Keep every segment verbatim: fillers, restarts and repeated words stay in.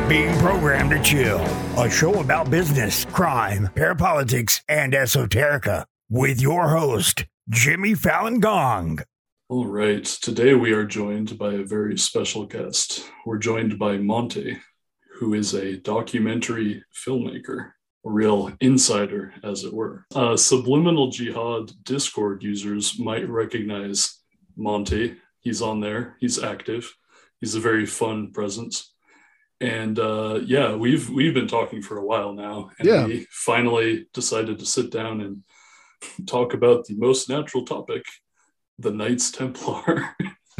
Being Programmed to Chill, a show about business, crime, parapolitics, and esoterica, with your host, Jimmy Fallon Gong. All right, today we are joined by a very special guest. We're joined by Monte, who is a documentary filmmaker, a real insider, as it were. Uh, Subliminal Jihad Discord users might recognize Monte. He's on there, he's active, he's a very fun presence. And uh, yeah, we've we've been talking for a while now, and yeah. we finally decided to sit down and talk about the most natural topic, the Knights Templar.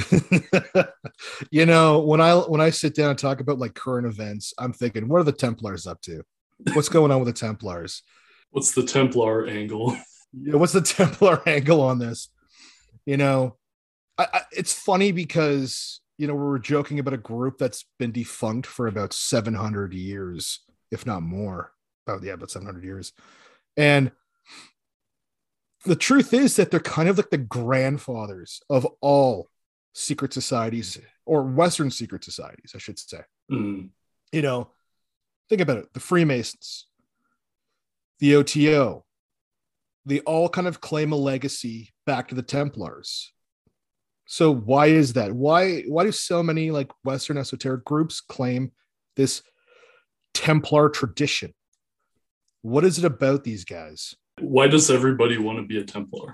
You know, when I when I sit down and talk about like current events, I'm thinking, what are the Templars up to? What's going on with the Templars? What's the Templar angle? Yeah, what's the Templar angle on this? You know, I, I, it's funny because, you know, we were joking about a group that's been defunct for about seven hundred years, if not more. About, yeah, about seven hundred years. And the truth is that they're kind of like the grandfathers of all secret societies, or Western secret societies, I should say. Mm. You know, think about it. The Freemasons, the O T O, they all kind of claim a legacy back to the Templars. So why is that? Why why do so many like Western esoteric groups claim this Templar tradition? What is it about these guys? Why does everybody want to be a Templar?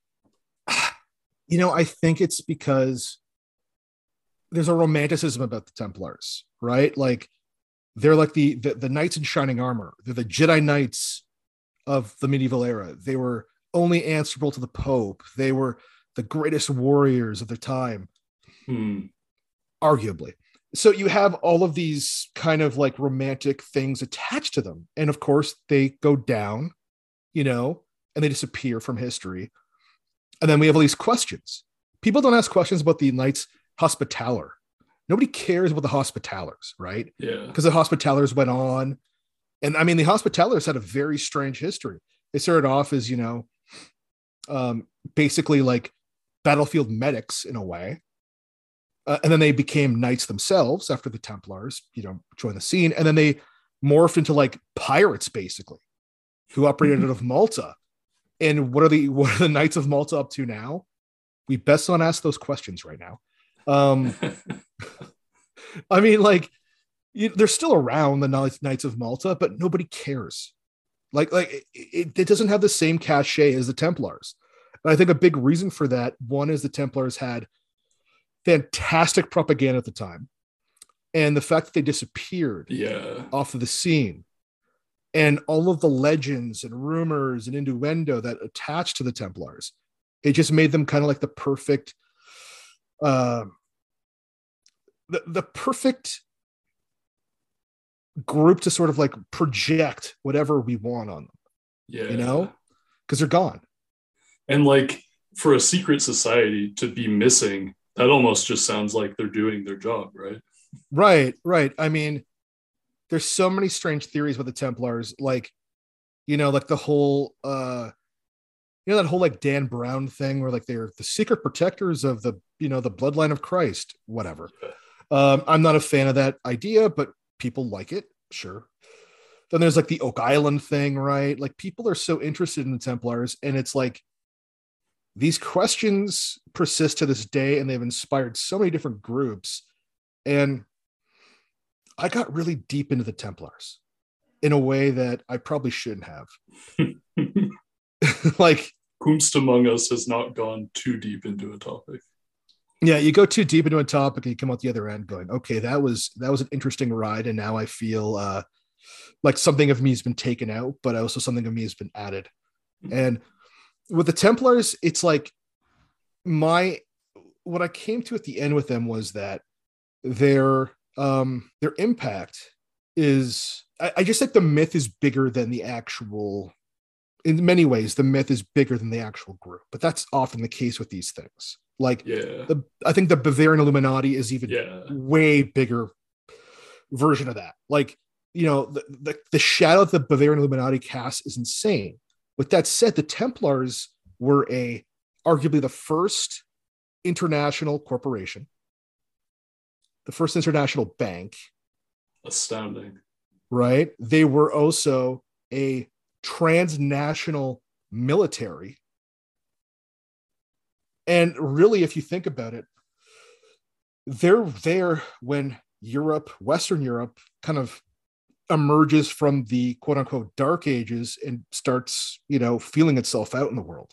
You know, I think it's because there's a romanticism about the Templars, right? Like they're like the, the, the knights in shining armor. They're the Jedi Knights of the medieval era. They were only answerable to the Pope. They were the greatest warriors of their time, hmm. arguably. So you have all of these kind of like romantic things attached to them. And of course they go down, you know, and they disappear from history. And then we have all these questions. People don't ask questions about the Knights Hospitaller. Nobody cares about the Hospitallers, right? Yeah. Because the Hospitallers went on. And I mean, the Hospitallers had a very strange history. They started off as, you know, um, basically like battlefield medics in a way. Uh, and then they became knights themselves after the Templars, you know, joined the scene. And then they morphed into like pirates, basically, who operated out of Malta. And what are the what are the Knights of Malta up to now? We best not ask those questions right now. Um, I mean, like, you, they're still around, the Knights of Malta, but nobody cares. Like, like it, it doesn't have the same cachet as the Templars. And I think a big reason for that, one is the Templars had fantastic propaganda at the time. And the fact that they disappeared yeah. off of the scene, and all of the legends and rumors and innuendo that attached to the Templars, it just made them kind of like the perfect, uh, the, the perfect group to sort of like project whatever we want on them. Yeah. You know, because they're gone. And like for a secret society to be missing, that almost just sounds like they're doing their job, right? Right, right. I mean, there's so many strange theories with the Templars, like, you know, like the whole, uh, you know, that whole like Dan Brown thing where like they're the secret protectors of the, you know, the bloodline of Christ, whatever. Um, I'm not a fan of that idea, but people like it. Sure. Then there's like the Oak Island thing, right? Like people are so interested in the Templars, and it's like these questions persist to this day, and they've inspired so many different groups. And I got really deep into the Templars in a way that I probably shouldn't have. Like, whomst among us has not gone too deep into a topic? Yeah, you go too deep into a topic and you come out the other end going, okay, that was that was an interesting ride, and now I feel uh, like something of me has been taken out, but also something of me has been added. And with the Templars, it's like my what I came to at the end with them was that their um their impact is I, I just think the myth is bigger than the actual, in many ways the myth is bigger than the actual group, but that's often the case with these things. Like yeah. the I think the Bavarian Illuminati is even yeah. way bigger version of that. Like, you know, the, the the shadow the Bavarian Illuminati casts is insane. With that said, the Templars were a arguably the first international corporation, the first international bank, Astounding. right? They were also a transnational military. And really, if you think about it, they're there when Europe, Western Europe, kind of emerges from the quote unquote dark ages and starts, you know, feeling itself out in the world.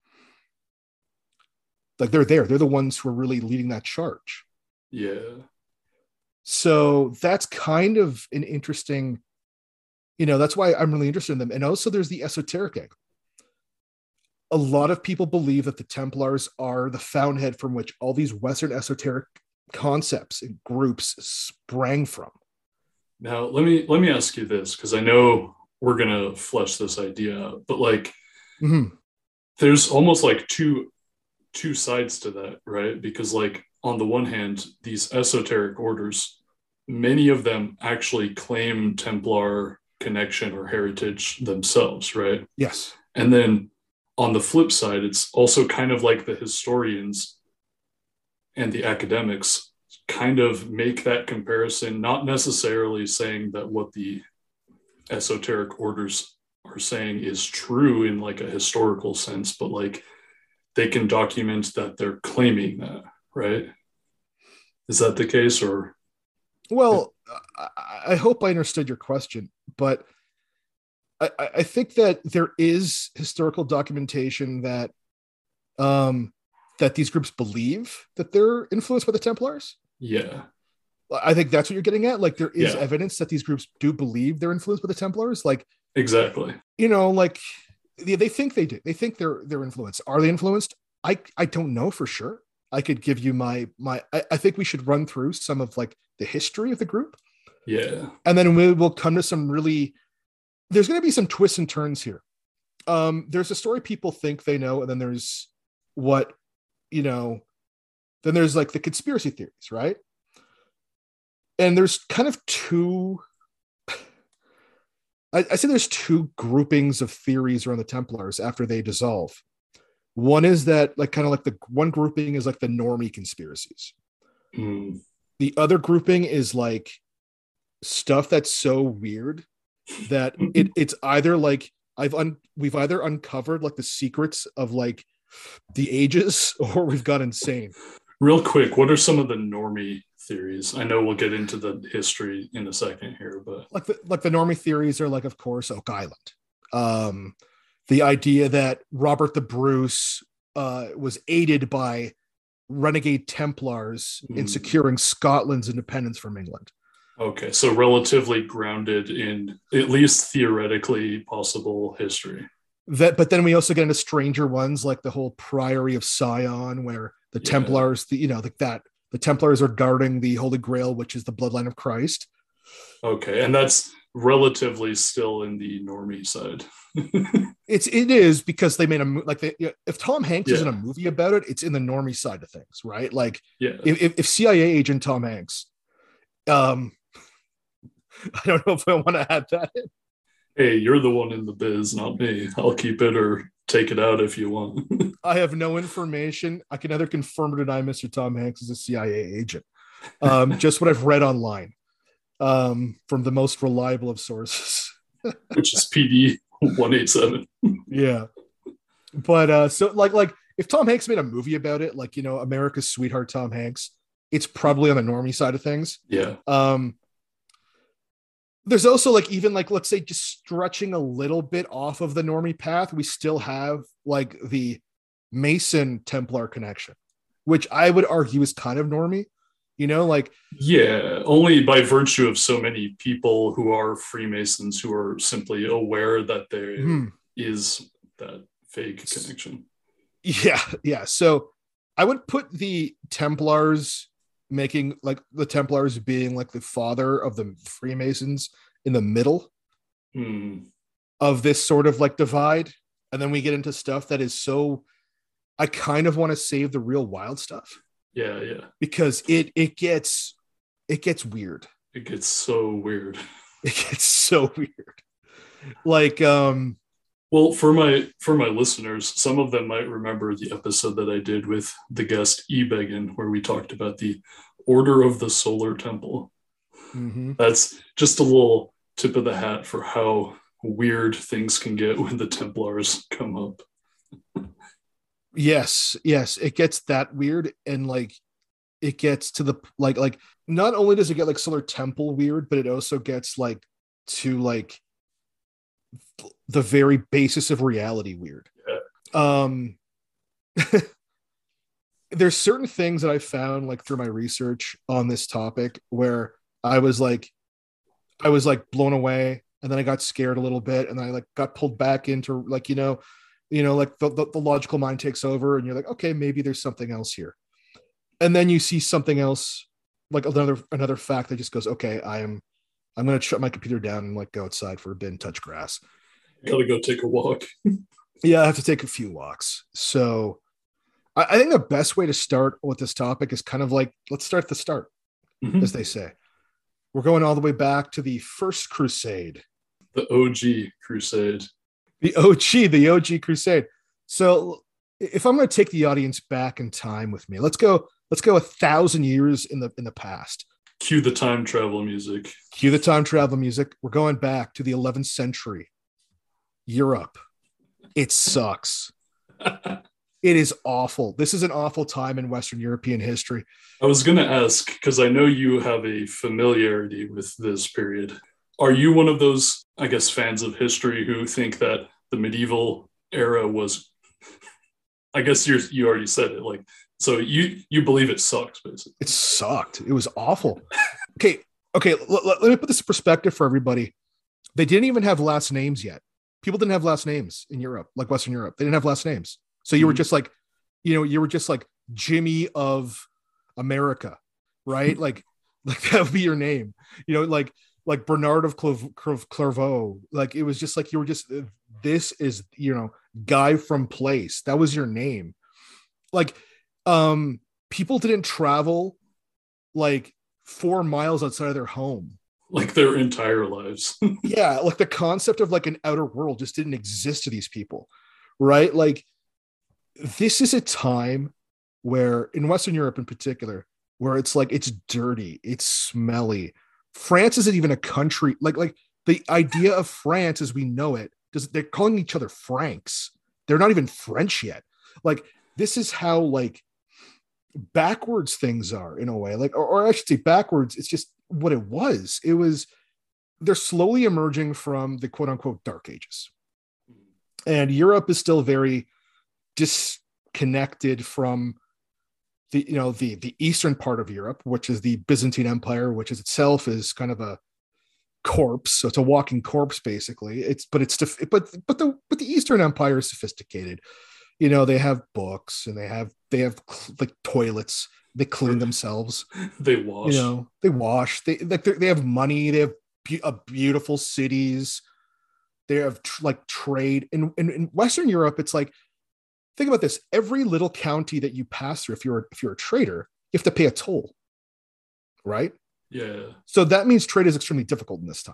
Like they're there. They're the ones who are really leading that charge. Yeah. So that's kind of an interesting, you know, that's why I'm really interested in them. And also there's the esoteric angle. A lot of people believe that the Templars are the fountainhead from which all these Western esoteric concepts and groups sprang from. Now, let me let me ask you this, because I know we're gonna flesh this idea out, but like, mm-hmm. there's almost like two two sides to that, right? Because like on the one hand, these esoteric orders, many of them actually claim Templar connection or heritage themselves, right? Yes. And then on the flip side, it's also kind of like the historians and the academics kind of make that comparison, not necessarily saying that what the esoteric orders are saying is true in like a historical sense, but like they can document that they're claiming that, right? Is that the case? Or well, I, I hope I understood your question, but I, I think that there is historical documentation that um, that these groups believe that they're influenced by the Templars. Yeah. I think that's what you're getting at. Like there is yeah. evidence that these groups do believe they're influenced by the Templars. Like exactly. You know, like they, they think they do. They think they're they're influenced. Are they influenced? I I don't know for sure. I could give you my my. I, I think we should run through some of like the history of the group. Yeah. And then we will come to some really. There's going to be some twists and turns here. Um, there's a story people think they know, and then there's what, you know, then there's like the conspiracy theories, right? And there's kind of two, I, I say there's two groupings of theories around the Templars after they dissolve. One is that like kind of like the one grouping is like the normie conspiracies. Mm. The other grouping is like stuff that's so weird that it it's either like I've un, we've either uncovered like the secrets of like the ages or we've got insane. Real quick, what are some of the normie theories? I know we'll get into the history in a second here, but like the like the normie theories are like, of course, Oak Island. Um, the idea that Robert the Bruce uh, was aided by renegade Templars mm. in securing Scotland's independence from England. Okay, so relatively grounded in at least theoretically possible history. That, but then we also get into stranger ones like the whole Priory of Sion, where the yeah. Templars, the, you know, like that the Templars are guarding the Holy Grail, which is the bloodline of Christ. Okay, and that's relatively still in the normie side. it's it is because they made a like they, if Tom Hanks yeah. is in a movie about it, it's in the normie side of things, right? Like, yeah, if, if C I A agent Tom Hanks, um. I don't know if I want to add that in. Hey, you're the one in the biz, not me. I'll keep it or take it out if you want. I have no information. I can neither confirm or deny Mister Tom Hanks is a C I A agent. Um, just what I've read online um, from the most reliable of sources. Which is P D one eighty-seven. Yeah. But uh, so like, like if Tom Hanks made a movie about it, like, you know, America's Sweetheart Tom Hanks, it's probably on the normie side of things. Yeah. Um, There's also like, even like, let's say just stretching a little bit off of the normie path, we still have like the Mason Templar connection, which I would argue is kind of normie, you know, like. Yeah, only by virtue of so many people who are Freemasons who are simply aware that there mm-hmm. is that fake connection. Yeah, yeah. So I would put the Templars making like the Templars being like the father of the Freemasons in the middle hmm. of this sort of like divide. And then we get into stuff that is so, I kind of want to save the real wild stuff. Yeah. Yeah. Because it, it gets, it gets weird. It gets so weird. It gets so weird. Like, um, well, for my for my listeners, some of them might remember the episode that I did with the guest E. Began, where we talked about the Order of the Solar Temple. Mm-hmm. That's just a little tip of the hat for how weird things can get when the Templars come up. Yes, yes, it gets that weird, and like it gets to the like like not only does it get like Solar Temple weird, but it also gets like to like the very basis of reality weird. Yeah. Um there's certain things that I found like through my research on this topic where I was like I was like blown away, and then I got scared a little bit, and then I like got pulled back into like, you know, you know, like the, the, the logical mind takes over, and you're like, okay, maybe there's something else here. And then you see something else, like another another fact that just goes, okay, I am I'm gonna shut my computer down and like go outside for a bit and touch grass. Gotta go take a walk. Yeah, I have to take a few walks. So I, I think the best way to start with this topic is kind of like, let's start at the start, mm-hmm. as they say. We're going all the way back to the First Crusade. The O G Crusade. The O G, the O G Crusade. So if I'm going to take the audience back in time with me, let's go, let's go a thousand years in the in the past. Cue the time travel music. Cue the time travel music. We're going back to the eleventh century. Europe. It sucks. It is awful. This is an awful time in Western European history. I was going to ask, because I know you have a familiarity with this period. Are you one of those, I guess, fans of history who think that the medieval era was, I guess you're, you already said it, like, so you, you believe it sucks, basically. It sucked. It was awful. Okay. Okay. L- l- let me put this in perspective for everybody. They didn't even have last names yet. People didn't have last names in Europe, like Western Europe. They didn't have last names. So you mm-hmm. were just like, you know, you were just like Jimmy of America, right? like, like that would be your name, you know, like, like Bernard of Clairvaux. Like, it was just like, you were just, this is, you know, guy from place. That was your name. Like, um, people didn't travel like four miles outside of their home. Like their entire lives. Yeah. Like the concept of like an outer world just didn't exist to these people, right? Like, this is a time where in Western Europe in particular, where it's like, it's dirty, it's smelly. France isn't even a country. Like, like the idea of France as we know it, does they're calling each other Franks. They're not even French yet. Like, this is how like backwards things are in a way, like, or, or I should say backwards. It's just what it was. It was, they're slowly emerging from the quote unquote dark ages. And Europe is still very disconnected from the, you know, the the eastern part of Europe, which is the Byzantine Empire, which is itself is kind of a corpse. So it's a walking corpse, basically. It's but it's but but the but the Eastern Empire is sophisticated. You know, they have books and they have they have like toilets. They clean themselves. They wash. You know, they wash. They like they have money. They have be- a beautiful cities. They have tr- like trade. In, in in Western Europe, it's like, think about this. Every little county that you pass through, if you're if you're a trader, you have to pay a toll, right? Yeah. So that means trade is extremely difficult in this time.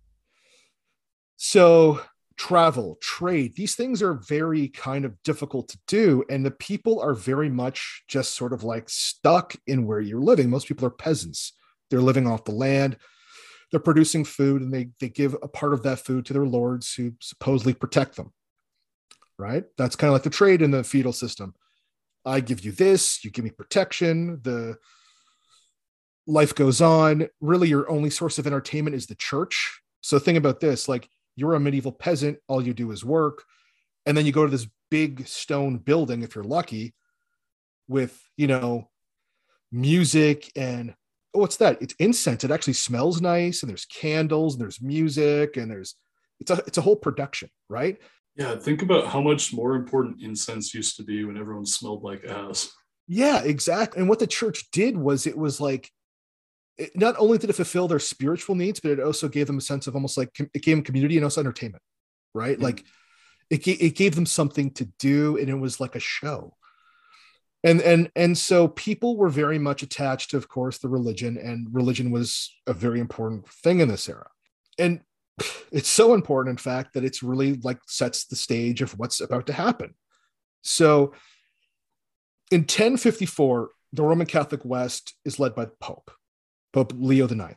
So travel, trade, these things are very kind of difficult to do. And the people are very much just sort of like stuck in where you're living. Most people are peasants. They're living off the land. They're producing food, and they, they give a part of that food to their lords who supposedly protect them. Right? That's kind of like the trade in the feudal system. I give you this, you give me protection, the life goes on. Really, your only source of entertainment is the church. So think about this, like, you're a medieval peasant, all you do is work, and then you go to this big stone building, if you're lucky, with, you know, music and, oh, what's that? It's incense. It actually smells nice, and there's candles, and there's music, and there's, it's a, it's a whole production, right? Yeah, think about how much more important incense used to be when everyone smelled like ass. Yeah, exactly. And what the church did was, it was like, it, not only did it fulfill their spiritual needs, but it also gave them a sense of almost like, it gave them community and also entertainment, right? Mm-hmm. Like it, it gave them something to do, and it was like a show. And, and, and so people were very much attached to, of course, the religion, and religion was a very important thing in this era. And it's so important, in fact, that it's really like sets the stage of what's about to happen. So in ten fifty-four, the Roman Catholic West is led by the Pope, Pope Leo the Ninth.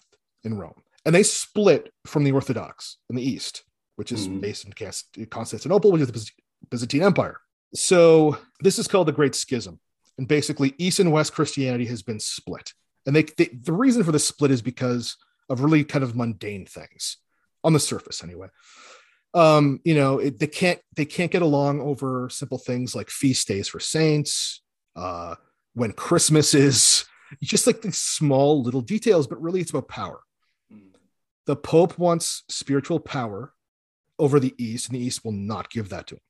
in Rome. And they split from the Orthodox in the East, which is mm. based in Constantinople, which is the Byzantine Empire. So this is called the Great Schism. And basically, East and West Christianity has been split. And they, they the reason for this split is because of really kind of mundane things, on the surface anyway. Um, you know, it, they can't they can't get along over simple things like feast days for saints, uh, when Christmas is, just like these small little details, but really it's about power. The Pope wants spiritual power over the East, and the East will not give that to him.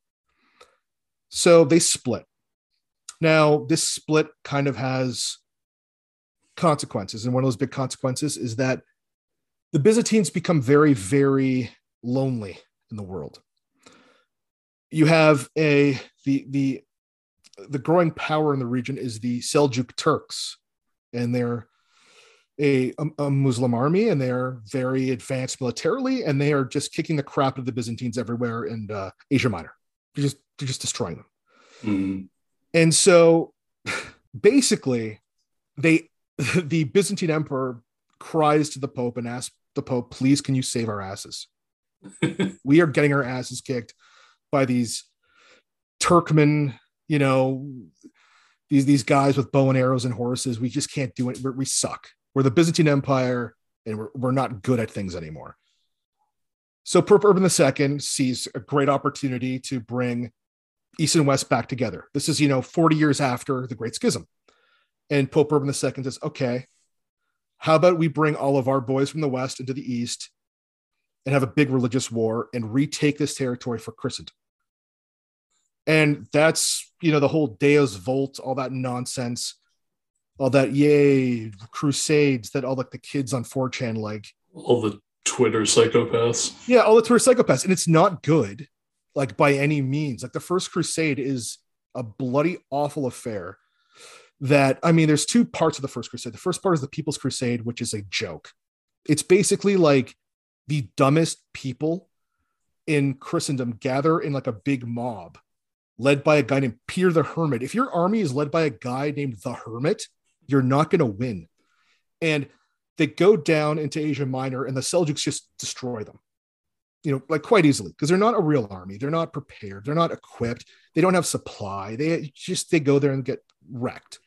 So they split. Now, this split kind of has consequences, and one of those big consequences is that the Byzantines become very, very lonely in the world. You have a the the the growing power in the region is the Seljuk Turks, and they're a, a Muslim army, and they're very advanced militarily, and they are just kicking the crap out of the Byzantines everywhere in uh, Asia Minor. They're just they're just destroying them. Mm-hmm. And so, basically, they the Byzantine emperor cries to the Pope and asks the Pope, "Please, can you save our asses? We are getting our asses kicked by these Turkmen, you know, these these guys with bow and arrows and horses. We just can't do it. We're, we suck. We're the Byzantine Empire, and we're, we're not good at things anymore." So Pope Urban the Second sees a great opportunity to bring East and West back together. This is, you know, forty years after the Great Schism. And Pope Urban the Second says, okay, how about we bring all of our boys from the West into the East and have a big religious war and retake this territory for Christendom. And that's, you know, the whole Deus Vult, all that nonsense, all that, yay, crusades that all like the kids on four chan like. All the Twitter psychopaths. Yeah, all the Twitter psychopaths. And it's not good, like by any means. Like the First Crusade is a bloody awful affair that, I mean, there's two parts of the First Crusade. The first part is the People's Crusade, which is a joke. It's basically like the dumbest people in Christendom gather in like a big mob led by a guy named Peter the Hermit. If your army is led by a guy named the Hermit, you're not going to win. And they go down into Asia Minor, and the Seljuks just destroy them, you know, like quite easily, because they're not a real army. They're not prepared. They're not equipped. They don't have supply. They just, they go there and get wrecked.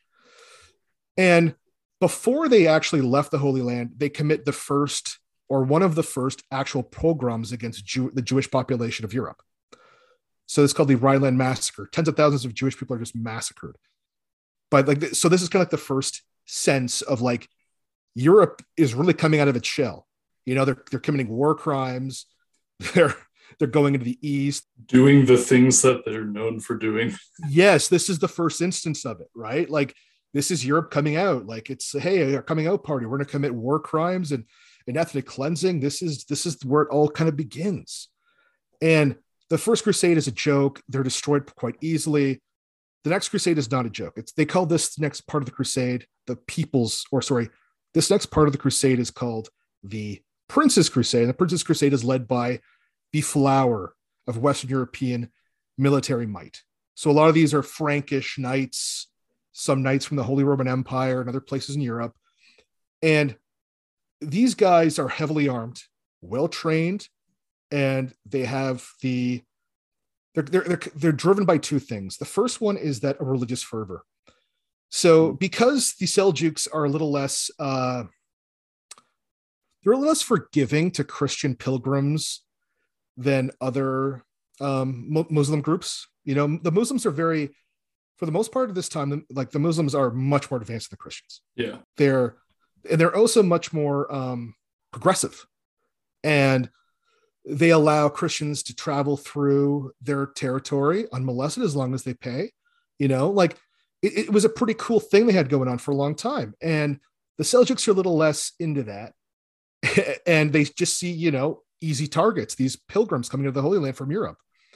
And before they actually left the Holy Land, they commit the first or one of the first actual pogroms against Jew, the Jewish population of Europe. So it's called the Rhineland Massacre. Tens of thousands of Jewish people are just massacred. But like, so this is kind of like the first sense of like Europe is really coming out of its shell. You know, they're they're committing war crimes. They're they're going into the East, doing the things that they're known for doing. Yes, this is the first instance of it, right? Like this is Europe coming out. Like it's, hey, our coming out party. We're going to commit war crimes and, and ethnic cleansing. This is this is where it all kind of begins. And the First Crusade is a joke. They're destroyed quite easily. The next crusade is not a joke. It's they call this next part of the crusade the People's, or sorry, this next part of the crusade is called the Prince's Crusade. And the Prince's Crusade is led by the flower of Western European military might. So a lot of these are Frankish knights, some knights from the Holy Roman Empire and other places in Europe. And these guys are heavily armed, well-trained, and they have the, they're, they're, they're, they're driven by two things. The first one is that a religious fervor. So because the Seljuks are a little less, uh, they're a little less forgiving to Christian pilgrims than other um, Muslim groups. You know, the Muslims are very, for the most part of this time, like the Muslims are much more advanced than the Christians. Yeah. They're, and they're also much more um, progressive. And they allow Christians to travel through their territory unmolested as long as they pay. You know, like it, it was a pretty cool thing they had going on for a long time. And the Seljuks are a little less into that. And they just see, you know, easy targets, these pilgrims coming to the Holy Land from Europe.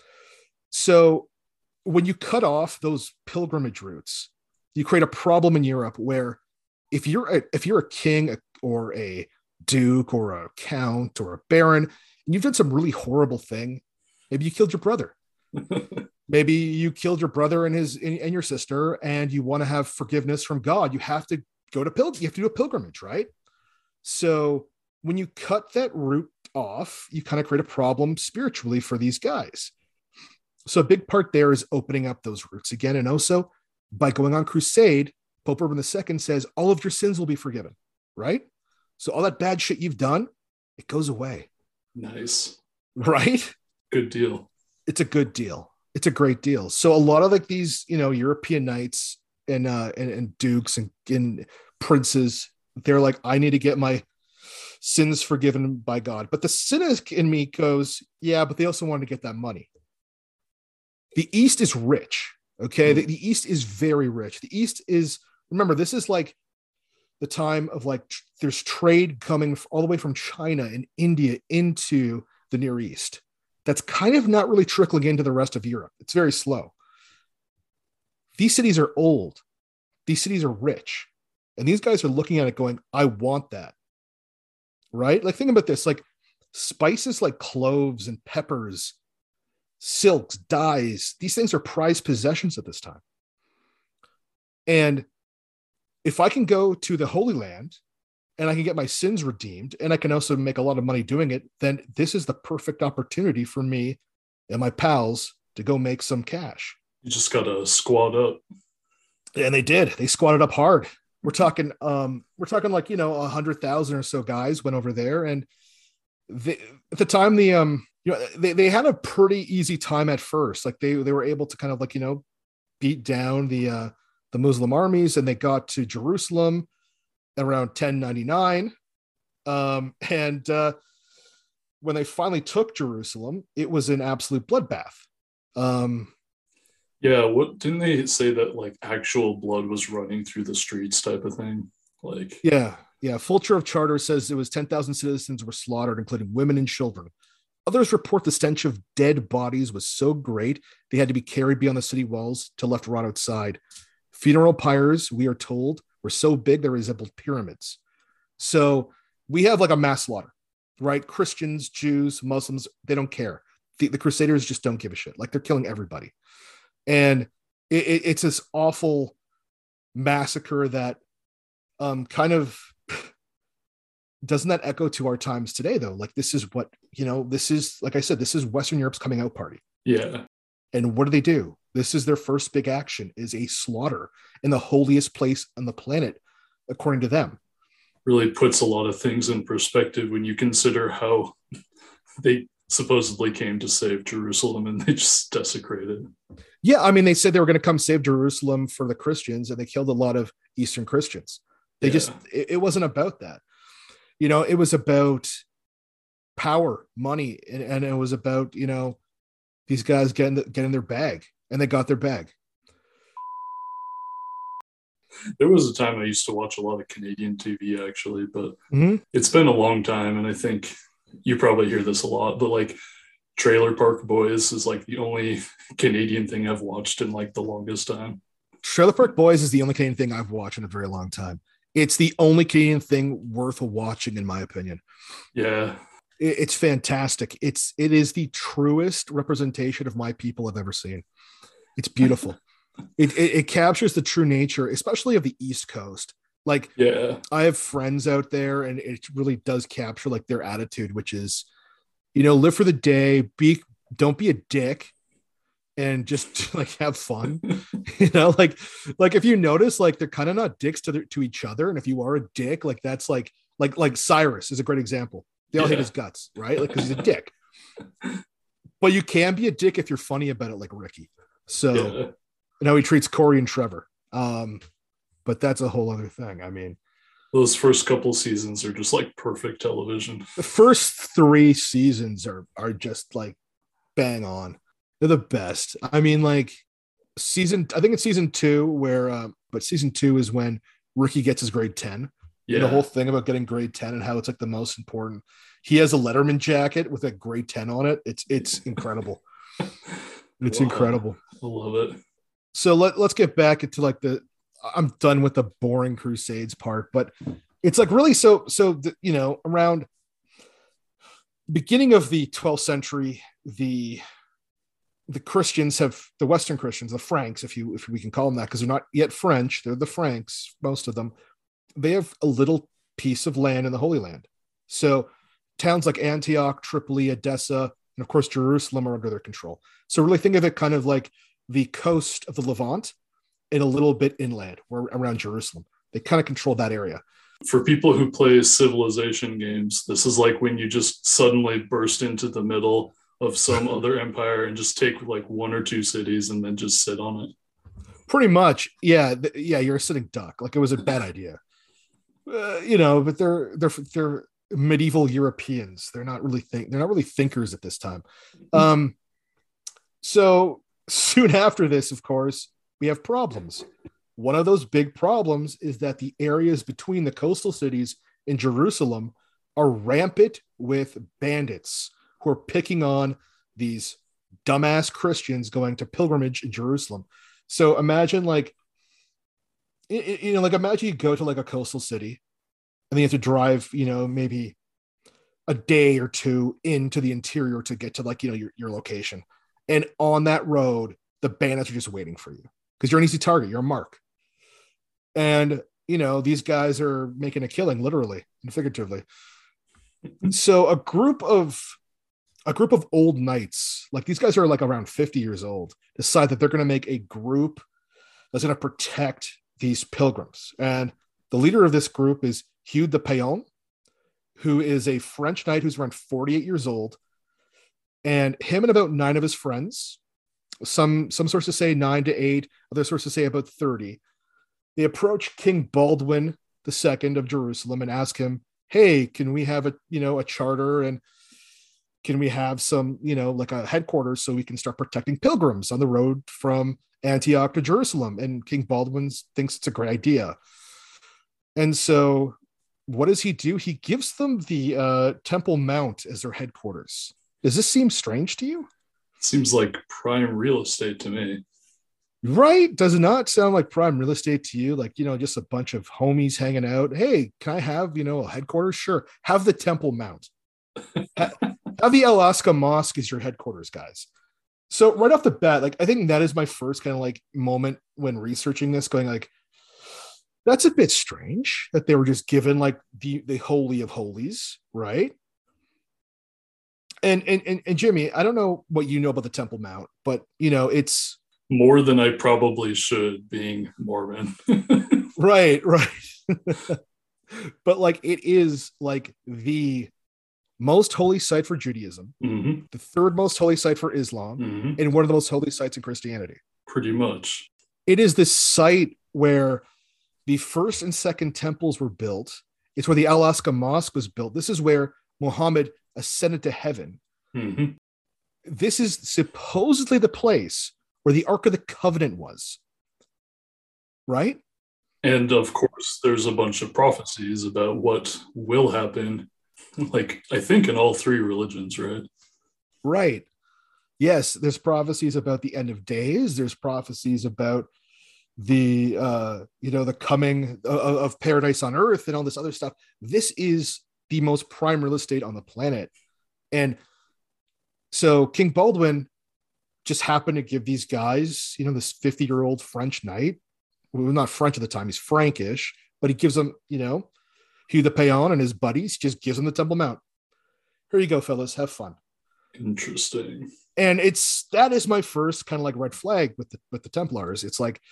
So when you cut off those pilgrimage routes, you create a problem in Europe where if you're a, if you're a king or a duke or a count or a baron, and you've done some really horrible thing, maybe you killed your brother. Maybe you killed your brother and his and, and your sister, and you want to have forgiveness from God. You have to go to pil- you have to do a pilgrimage, right? So when you cut that root off, you kind of create a problem spiritually for these guys. So a big part there is opening up those roots again. And also by going on crusade, Pope Urban the Second says all of your sins will be forgiven, right? So all that bad shit you've done, it goes away. Nice. Right? Good deal. It's a good deal. It's a great deal. So a lot of like these, you know, European knights and uh and, and dukes and, and princes, they're like, I need to get my sins forgiven by God. But the cynic in me goes, yeah, but they also want to get that money. The East is rich. Okay. Mm. The, the East is very rich. The East is, remember, this is like the time of like, tr- there's trade coming all the way from China and India into the Near East. That's kind of not really trickling into the rest of Europe. It's very slow. These cities are old. These cities are rich. And these guys are looking at it going, I want that. Right? Like, think about this, like spices like cloves and peppers, silks, dyes, these things are prized possessions at this time. And if I can go to the Holy Land and I can get my sins redeemed and I can also make a lot of money doing it, then this is the perfect opportunity for me and my pals to go make some cash. You just got to squat up. And they did. They squatted up hard. We're talking, um, we're talking like, you know, a hundred thousand or so guys went over there. And they, at the time, the, um, you know, they, they had a pretty easy time at first. Like they, they were able to kind of like, you know, beat down the, uh, the Muslim armies, and they got to Jerusalem around ten ninety-nine. Um, and, uh, when they finally took Jerusalem, it was an absolute bloodbath. Um, Yeah, what didn't they say that like actual blood was running through the streets type of thing? Like, yeah, yeah. Fulcher of Charter says it was ten thousand citizens were slaughtered, including women and children. Others report the stench of dead bodies was so great they had to be carried beyond the city walls to left rot outside. Funeral pyres, we are told, were so big they resembled pyramids. So we have like a mass slaughter, right? Christians, Jews, Muslims, they don't care. The, the Crusaders just don't give a shit. Like they're killing everybody. And it, it, it's this awful massacre that um, kind of doesn't that echo to our times today, though? Like this is what, you know, this is, like I said, this is Western Europe's coming out party. Yeah. And what do they do? This is their first big action, is a slaughter in the holiest place on the planet, according to them. Really puts a lot of things in perspective when you consider how they supposedly came to save Jerusalem and they just desecrated. Yeah, I mean, they said they were going to come save Jerusalem for the Christians, and they killed a lot of Eastern Christians. They yeah. just, it, it wasn't about that. You know, it was about power, money, and, and it was about, you know, these guys getting, the, getting their bag, and they got their bag. There was a time I used to watch a lot of Canadian T V, actually, but mm-hmm. It's been a long time, and I think you probably hear this a lot, but like Trailer Park Boys is like the only Canadian thing I've watched in like the longest time. Trailer Park Boys is the only Canadian thing I've watched in a very long time. It's the only Canadian thing worth watching, in my opinion. Yeah. It, it's fantastic. It's, it is the truest representation of my people I've ever seen. It's beautiful. it, it, it captures the true nature, especially of the East Coast. Like, yeah, I have friends out there, and it really does capture like their attitude, which is, you know, live for the day, be, don't be a dick, and just like have fun. You know, like, like if you notice, like they're kind of not dicks to their, to each other. And if you are a dick, like that's like, like, like Cyrus is a great example. They all yeah. hate his guts, right? Like, cause he's a dick, but you can be a dick if you're funny about it. Like Ricky. So yeah. you know, he treats Corey and Trevor. Um, But that's a whole other thing. I mean, those first couple seasons are just like perfect television. The first three seasons are are just like bang on. They're the best. I mean, like season, I think it's season two where, uh, but season two is when Ricky gets his grade ten. Yeah. And the whole thing about getting grade ten and how it's like the most important. He has a Letterman jacket with a grade ten on it. It's it's incredible. It's wow. incredible. I love it. So let, let's get back into like the, I'm done with the boring Crusades part, but it's like really so, so, the, you know, around beginning of the twelfth century, the, the Christians have, the Western Christians, the Franks, if you, if we can call them that, because they're not yet French, they're the Franks, most of them, they have a little piece of land in the Holy Land. So towns like Antioch, Tripoli, Edessa, and of course Jerusalem are under their control. So really think of it kind of like the coast of the Levant and a little bit inland or around Jerusalem. They kind of control that area. For people who play civilization games, this is like when you just suddenly burst into the middle of some other empire and just take like one or two cities and then just sit on it. Pretty much. Yeah. Th- yeah. You're a sitting duck. Like it was a bad idea, uh, you know, but they're, they're, they're medieval Europeans. They're not really think they're not really thinkers at this time. Um, so soon after this, of course, we have problems. One of those big problems is that the areas between the coastal cities in Jerusalem are rampant with bandits who are picking on these dumbass Christians going to pilgrimage in Jerusalem. So imagine like, you know, like imagine you go to like a coastal city and then you have to drive, you know, maybe a day or two into the interior to get to like, you know, your, your location. And on that road, the bandits are just waiting for you because you're an easy target. You're a mark. And, you know, these guys are making a killing literally and figuratively. So a group of a group of old knights, like these guys are like around fifty years old, decide that they're going to make a group that's going to protect these pilgrims. And the leader of this group is Hugh de Payon, who is a French knight who's around forty-eight years old. And him and about nine of his friends, some, some sources say nine to eight, other sources say about thirty. They approach King Baldwin the Second of Jerusalem and ask him, hey, can we have a, you know, a charter and can we have some, you know, like a headquarters so we can start protecting pilgrims on the road from Antioch to Jerusalem? And King Baldwin thinks it's a great idea. And so what does he do? He gives them the uh, Temple Mount as their headquarters. Does this seem strange to you? Seems like prime real estate to me. Right? Does it not sound like prime real estate to you? Like, you know, just a bunch of homies hanging out. Hey, can I have, you know, a headquarters? Sure. Have the Temple Mount. have, have the Al-Aqsa Mosque as your headquarters, guys. So right off the bat, like, I think that is my first kind of like moment when researching this, going like, that's a bit strange that they were just given like the, the holy of holies, right? And, and, and, and Jimmy, I don't know what you know about the Temple Mount, but, you know, it's, more than I probably should, being Mormon. right, right. But like it is like the most holy site for Judaism, mm-hmm. the third most holy site for Islam, mm-hmm. and one of the most holy sites in Christianity. Pretty much. It is this site where the first and second temples were built. It's where the Al-Aqsa Mosque was built. This is where Muhammad ascended to heaven. Mm-hmm. This is supposedly the place where the Ark of the Covenant was, right? And of course, there's a bunch of prophecies about what will happen, like I think in all three religions, right? Right. Yes, there's prophecies about the end of days. There's prophecies about the, uh, you know, the coming of, of paradise on earth and all this other stuff. This is the most prime real estate on the planet. And so King Baldwin just happened to give these guys, you know, this fifty-year-old French knight, well, not French at the time, he's Frankish, but he gives them, you know, Hugh de Payon and his buddies, just gives them the Temple Mount. Here you go, fellas, have fun. Interesting. And it's, that is my first kind of like red flag with the, with the Templars. It's like,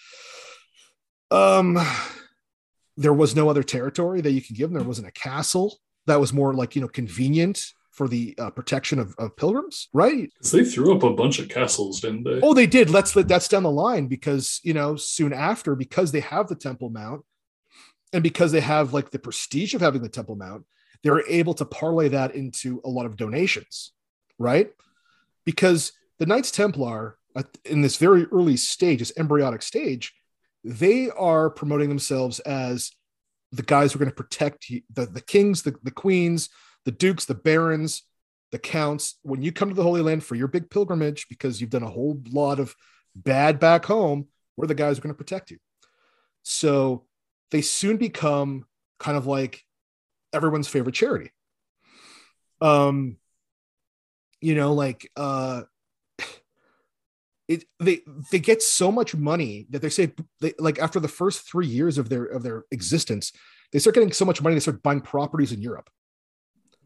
um, there was no other territory that you can give them. There wasn't a castle that was more like, you know, convenient for the uh, protection of, of pilgrims, right? Because they threw up a bunch of castles, didn't they? Oh, they did. Let's let that's down the line because, you know, soon after, because they have the Temple Mount and because they have like the prestige of having the Temple Mount, they're able to parlay that into a lot of donations, right? Because the Knights Templar in this very early stage, this embryonic stage, they are promoting themselves as the guys who are going to protect the, the kings, the, the queens, the dukes, the barons, the counts. When you come to the Holy Land for your big pilgrimage, because you've done a whole lot of bad back home, we're the guys who are going to protect you. So they soon become kind of like everyone's favorite charity. Um, you know, like uh, it, they they get so much money that they say, they, like after the first three years of their of their existence, they start getting so much money they start buying properties in Europe.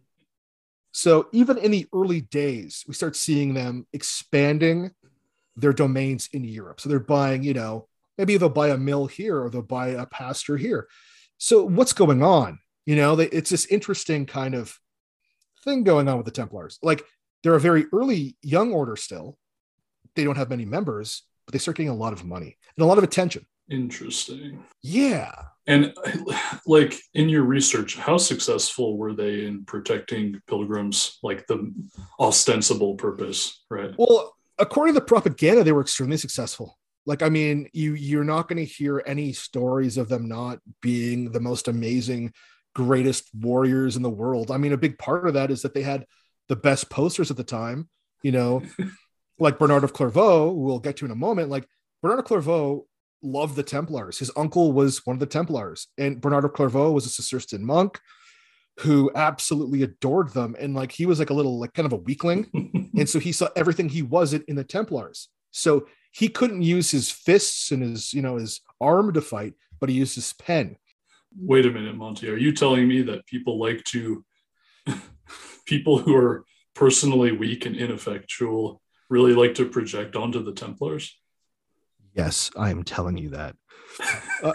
So even in the early days, we start seeing them expanding their domains in Europe. So they're buying, you know, maybe they'll buy a mill here or they'll buy a pasture here. So what's going on? You know, they, it's this interesting kind of thing going on with the Templars. Like they're a very early young order still. They don't have many members, but they start getting a lot of money and a lot of attention. Interesting. Yeah. And like in your research, how successful were they in protecting pilgrims, like the ostensible purpose, right? Well, according to the propaganda, they were extremely successful. Like, I mean, you, you're not going to hear any stories of them not being the most amazing, greatest warriors in the world. I mean, a big part of that is that they had the best posters at the time, you know, like Bernard of Clairvaux, who we'll get to in a moment. Like Bernard of Clairvaux loved the Templars. His uncle was one of the Templars, and Bernard of Clairvaux was a Cistercian monk who absolutely adored them. And like, he was like a little, like kind of a weakling. And so he saw everything he wasn't in the Templars. So he couldn't use his fists and his, you know, his arm to fight, but he used his pen. Wait a minute, Monty. Are you telling me that people like to, people who are personally weak and ineffectual really like to project onto the Templars? Yes, I am telling you that. Uh,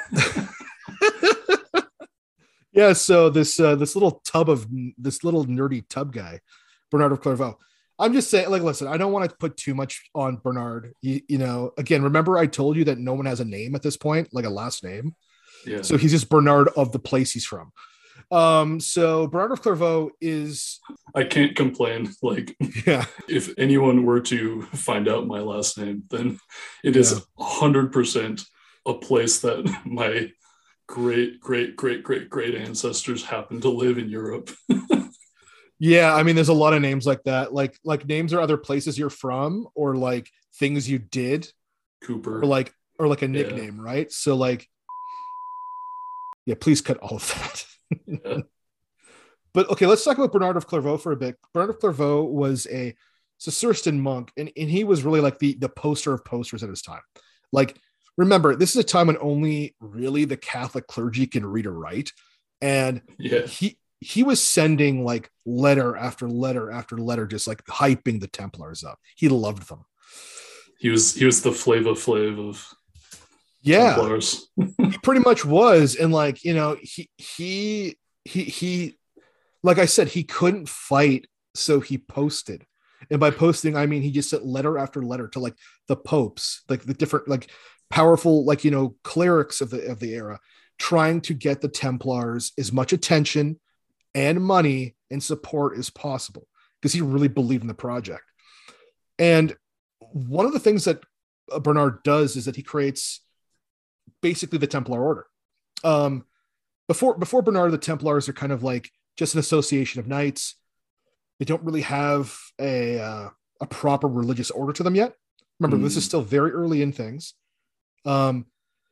yeah, so this uh, this little tub of this little nerdy tub guy, Bernard of Clairvaux. I'm just saying, like, listen, I don't want to put too much on Bernard. You, you know, again, remember I told you that no one has a name at this point, like a last name. Yeah. So he's just Bernard of the place he's from. Um, so Bernard of Clairvaux is. I can't complain. Like, yeah, if anyone were to find out my last name, then it is a hundred percent a place that my great, great, great, great, great ancestors happened to live in Europe. Yeah, I mean, there's a lot of names like that. Like, like names are other places you're from, or like things you did, Cooper, or like, or like a nickname, yeah. Right? So, like, yeah, please cut all of that. Yeah. But okay, let's talk about Bernard of Clairvaux for a bit. Bernard of Clairvaux was a Cistercian monk, and, and he was really like the, the poster of posters at his time. Like, remember, this is a time when only really the Catholic clergy can read or write. And yeah. he he was sending like letter after letter after letter, just like hyping the Templars up. He loved them. He was he was the Flava Flav of yeah, Templars. He pretty much was. And like, you know, he he he he like I said, he couldn't fight, so he posted. And by posting, I mean he just sent letter after letter to like the popes, like the different like powerful, like, you know, clerics of the of the era, trying to get the Templars as much attention and money and support as possible, because he really believed in the project. And one of the things that Bernard does is that he creates basically the Templar Order. Um, before before Bernard, the Templars are kind of like just an association of knights. They don't really have a uh, a proper religious order to them yet. Remember, mm. this is still very early in things. Um,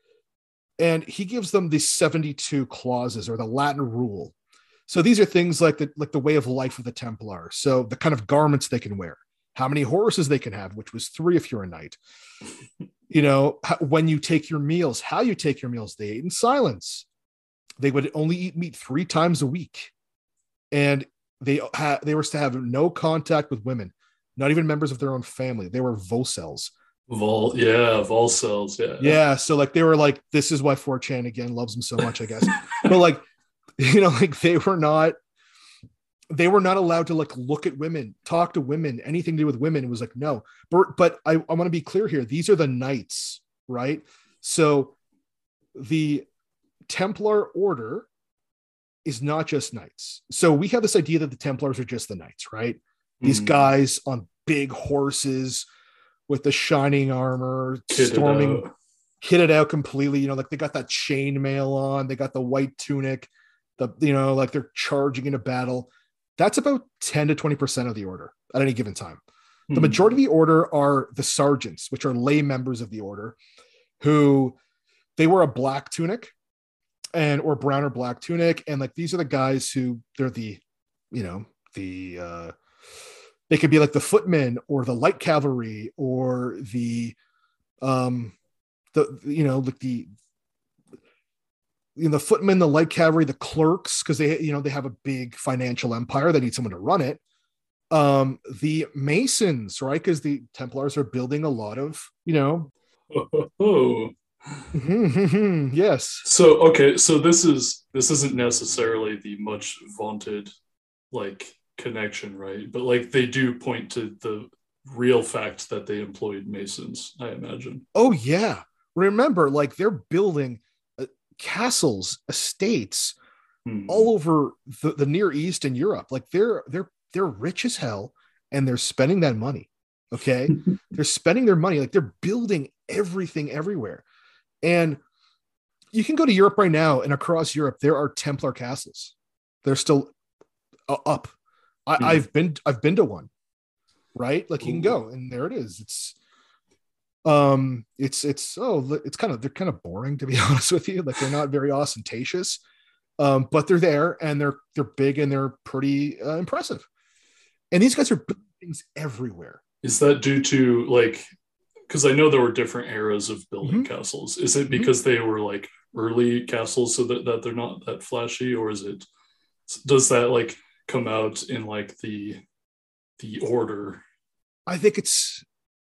and he gives them the seventy-two clauses, or the Latin rule. So these are things like the like the way of life of the Templar. So the kind of garments they can wear, how many horses they can have, which was three if you're a knight. You know, how, when you take your meals, how you take your meals. They ate in silence. They would only eat meat three times a week, and they ha- they were to have no contact with women, not even members of their own family. They were vocels. Vol, yeah, volcels, yeah, yeah. So like they were like, this is why four chan again loves them so much, I guess. But like, you know, like they were not, they were not allowed to like look at women, talk to women, anything to do with women. It was like, no, but, but I, I want to be clear here. These are the knights, right? So the Templar order is not just knights. So we have this idea that the Templars are just the knights, right? These mm. guys on big horses with the shining armor, kitted storming, out. kitted out completely. You know, like they got that chain mail on, they got the white tunic, the, you know, like they're charging into battle. That's about ten to twenty percent of the order at any given time. Mm. The majority of the order are the sergeants, which are lay members of the order, who they wear a black tunic and or brown or black tunic. And like, these are the guys who they're the, you know, the, uh, they could be like the footmen or the light cavalry or the, um, the, you know, like the, you know, the footmen, the light cavalry, the clerks, because they, you know, they have a big financial empire. They need someone to run it. Um, the Masons, right? Because the Templars are building a lot of, you know, Oh, yes. so okay, so this is this isn't necessarily the much vaunted like connection, right? But like they do point to the real fact that they employed Masons, I imagine. Oh yeah. Remember, like they're building uh, castles, estates Hmm. all over the, the Near East and Europe. Like they're they're they're rich as hell, and they're spending that money. Okay, they're spending their money like they're building everything everywhere, and you can go to Europe right now, and across Europe there are Templar castles. They're still uh, up. I, Hmm. I've been I've been to one. Right, like you can Ooh. go, and there it is. It's um, it's it's oh, it's kind of they're kind of boring to be honest with you. Like they're not very ostentatious, um, but they're there and they're they're big and they're pretty uh, impressive. And these guys are building things everywhere. Is that due to like, because I know there were different eras of building Mhm. castles. Is it Mhm. because they were like early castles so that, that they're not that flashy, or is it does that like come out in like the the order? I think it's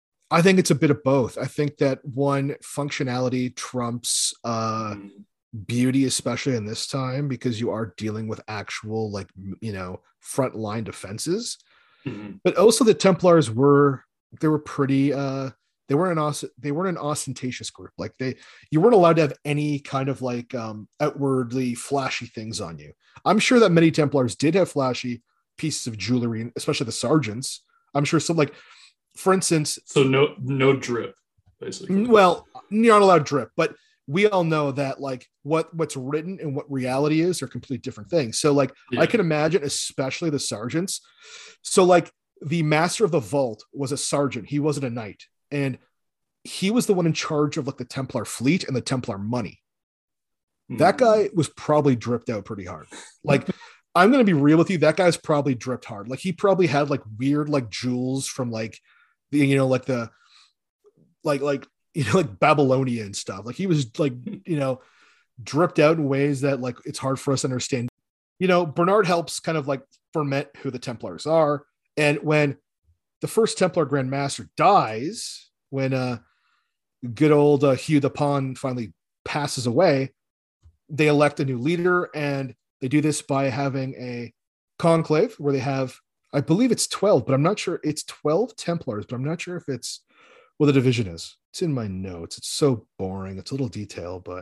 I think it's a bit of both. I think that one functionality trumps uh Hmm. beauty, especially in this time, because you are dealing with actual like m- you know frontline defenses. Hmm. But also the Templars were they were pretty uh they weren't an os- they weren't an ostentatious group. Like they you weren't allowed to have any kind of like um outwardly flashy things on you. I'm sure that many Templars did have flashy pieces of jewelry, especially the sergeants. I'm sure some like for instance, So no no drip, basically. well, you're not allowed drip, but we all know that like what what's written and what reality is are completely different things. So like I Yeah. can imagine, especially the sergeants. So like the master of the vault was a sergeant. He wasn't a knight, and he was the one in charge of like the Templar fleet and the Templar money. That Hmm. guy was probably dripped out pretty hard. Like I'm gonna be real with you, that guy's probably dripped hard. Like he probably had like weird like jewels from like the you know like the like like you know like Babylonia and stuff. Like he was like you know dripped out in ways that like it's hard for us to understand. You know, Bernard helps kind of like ferment who the Templars are, and when the first Templar Grand Master dies, when uh good old uh, Hugh the Pawn finally passes away, they elect a new leader, and they do this by having a conclave where they have, I believe it's twelve, but I'm not sure it's twelve Templars, but I'm not sure if it's what the division is. It's in my notes. It's so boring. It's a little detail, but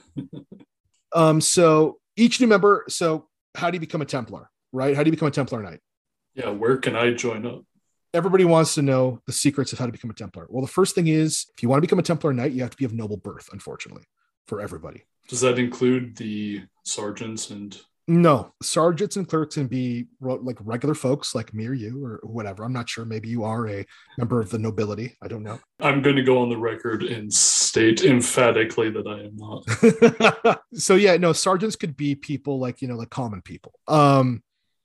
um, so each new member. So how do you become a Templar, right? How do you become a Templar Knight? Yeah, where can I join up? Everybody wants to know the secrets of how to become a Templar. Well, the first thing is if you want to become a Templar Knight, you have to be of noble birth, unfortunately, for everybody. Does that include the sergeants and No, sergeants and clerks can be like regular folks like me or you or whatever. I'm not sure. Maybe you are a member of the nobility. I don't know. I'm going to go on the record and state emphatically that I am not. So yeah, no, sergeants could be people like, you know, like common people. Um,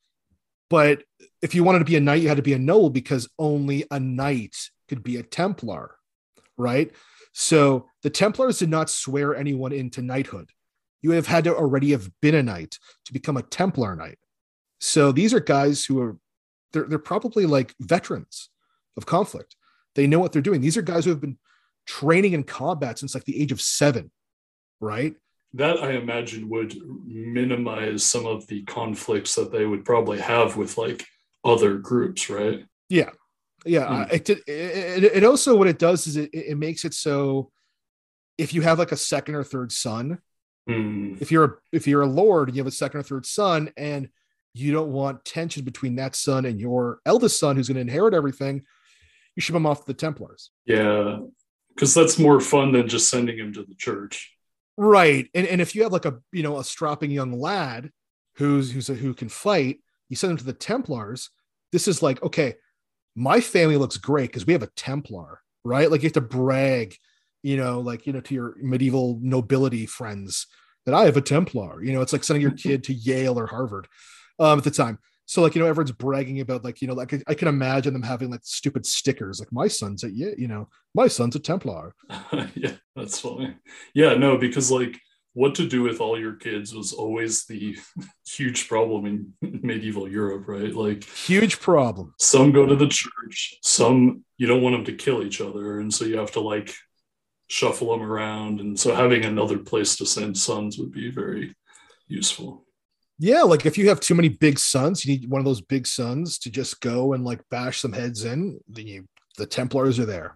but if you wanted to be a knight, you had to be a noble because only a knight could be a Templar, right? So the Templars did not swear anyone into knighthood. You would have had to already have been a knight to become a Templar knight. So these are guys who are, they're, they're probably like veterans of conflict. They know what they're doing. These are guys who have been training in combat since like the age of seven, right? That I imagine would minimize some of the conflicts that they would probably have with like other groups, right? Yeah. Yeah. Mm. It, it, it, it also, what it does is it, it makes it so if you have like a second or third son, Mm. if you're a, if you're a lord and you have a second or third son and you don't want tension between that son and your eldest son who's going to inherit everything, you ship him off to the Templars. Yeah, because that's more fun than just sending him to the church. Right. And, and if you have like a, you know, a strapping young lad who's, who's a, who can fight, you send him to the Templars. This is like, okay, my family looks great because we have a Templar, right? Like you have to brag, you know, like, you know, to your medieval nobility friends that I have a Templar. You know, it's like sending your kid to Yale or Harvard um, at the time. So like, you know, everyone's bragging about like, you know, like I can imagine them having like stupid stickers like my son's at, yeah, you know, my son's a Templar. Yeah, that's funny. Yeah, no, because like what to do with all your kids was always the huge problem in medieval Europe, right? Like, huge problem. Some go to the church, some you don't want them to kill each other, and so you have to like shuffle them around. And so having another place to send sons would be very useful. Yeah, like if you have too many big sons, you need one of those big sons to just go and like bash some heads in. Then you, the Templars are there.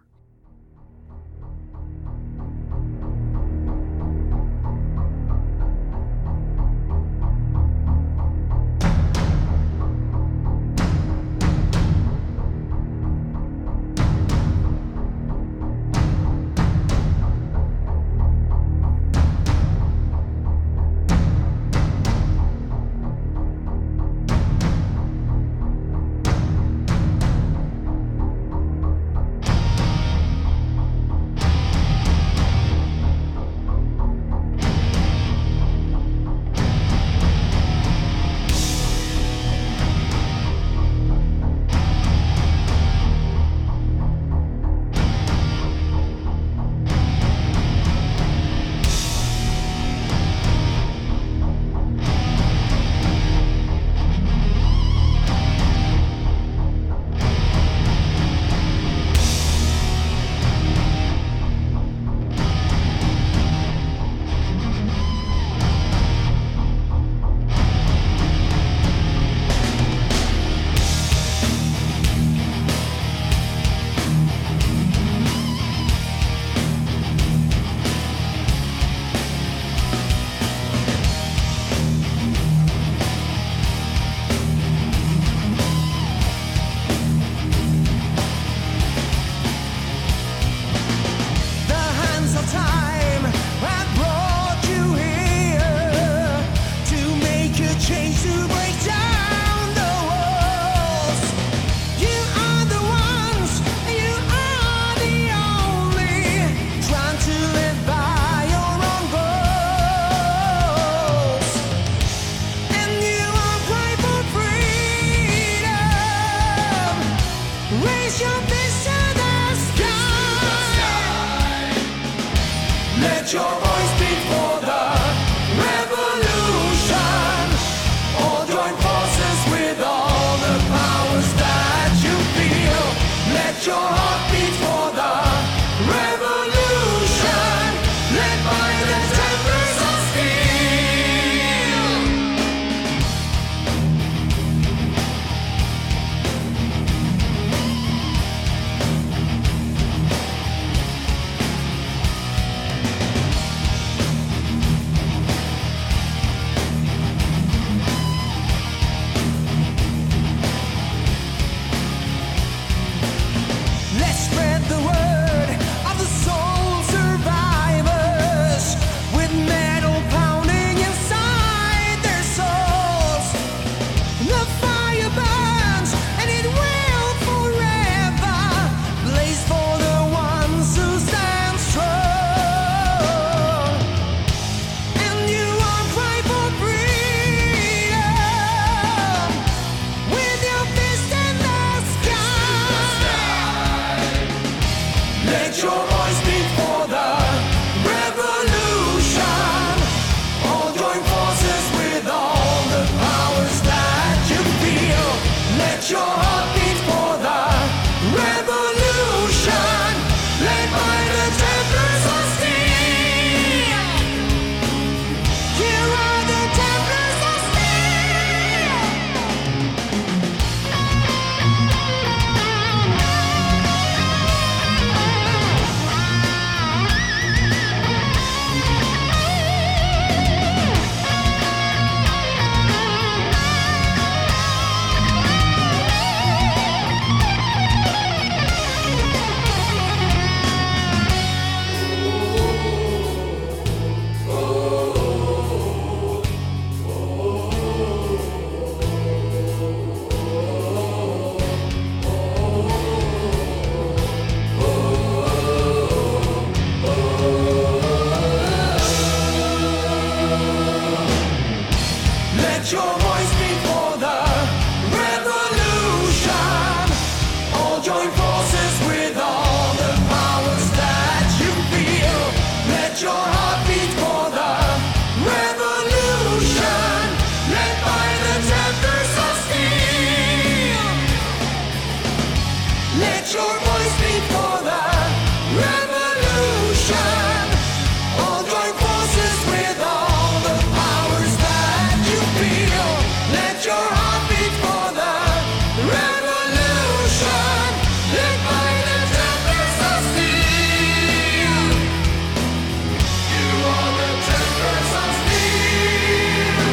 Let your voice be for the revolution. All join forces with all the powers that you feel. Let your heart beat for the revolution. Lit by the Templars of Steel. You are the Templars of Steel.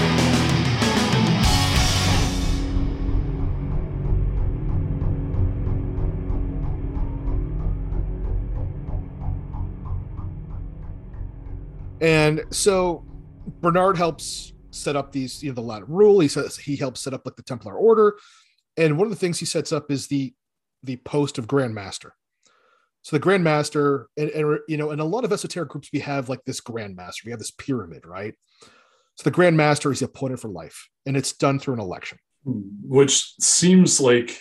And so Bernard helps set up these, you know, the Latin rule. He says he helps set up like the Templar order. And one of the things he sets up is the the post of Grand Master. So the Grand Master, and, and you know, in a lot of esoteric groups, we have like this Grand Master. We have this pyramid, right? So the Grand Master is appointed for life, and it's done through an election. Which seems like,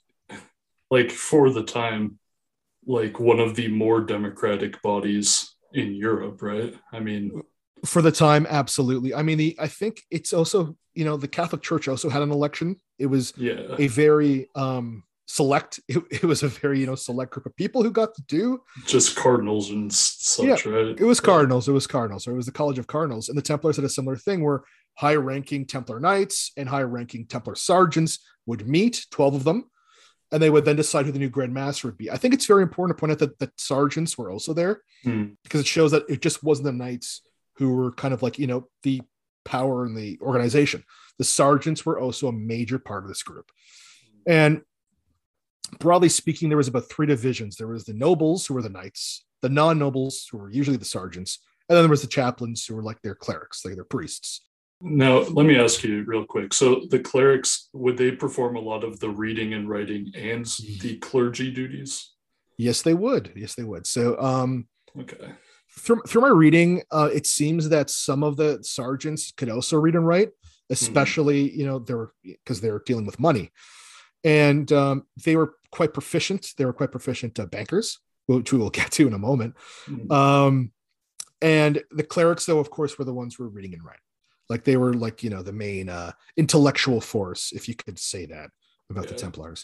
like for the time, like one of the more democratic bodies in Europe, right? I mean, For the time, absolutely. I mean, the, I think it's also, you know, the Catholic Church also had an election. It was yeah, a very um, select, it, it was a very, you know, select group of people who got to do. just cardinals and s- such, Yeah, right? It was Cardinals. It was Cardinals. Or it was the College of Cardinals. And the Templars had a similar thing where high-ranking Templar Knights and high-ranking Templar Sergeants would meet, twelve of them, and they would then decide who the new Grand Master would be. I think it's very important to point out that the Sergeants were also there Hmm. because it shows that it just wasn't the Knights who were kind of like, you know, the power in the organization. The Sergeants were also a major part of this group. And broadly speaking, there was about three divisions. There was the nobles, who were the Knights, the non-nobles, who were usually the sergeants, and then there was the chaplains, who were like their clerics, like their priests. Now, let me ask you real quick. So the clerics, would they perform a lot of the reading and writing and the clergy duties? Yes, they would. Yes, they would. So um, Okay. through, through my reading, uh, it seems that some of the sergeants could also read and write, especially, mm-hmm. you know, they were because they were dealing with money. And um, they were quite proficient. They were quite proficient uh, bankers, which we will get to in a moment. Mm-hmm. Um, and the clerics, though, of course, were the ones who were reading and writing. Like they were like, you know, the main uh, intellectual force, if you could say that about yeah. the Templars.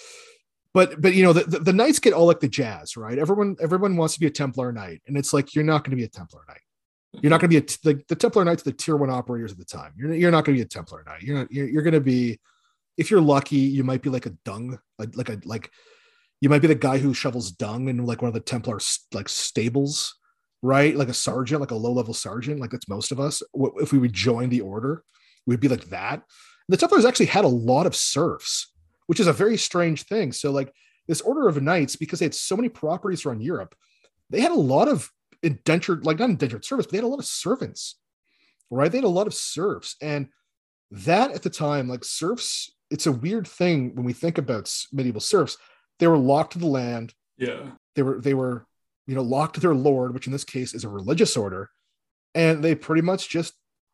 But, but you know, the, the, the Knights get all like the jazz, right? Everyone everyone wants to be a Templar Knight. And it's like, you're not going to be a Templar Knight. You're not going to be a, the, the Templar Knights, the tier one operators at the time. You're, you're not going to be a Templar Knight. You're not, you're, you're going to be, if you're lucky, you might be like a dung, like, like a, like you might be the guy who shovels dung in like one of the Templar like stables, right? Like a sergeant, like a low level sergeant. Like that's most of us. If we would join the order, we'd be like that. The Templars actually had a lot of serfs, which is a very strange thing. So like this order of knights, because they had so many properties around Europe, they had a lot of indentured, like not indentured service, but they had a lot of servants, right? They had a lot of serfs. And that at the time, like serfs, it's a weird thing when we think about medieval serfs. They were locked to the land. Yeah. They were, they were, you know, locked to their lord, which in this case is a religious order. And they pretty much just,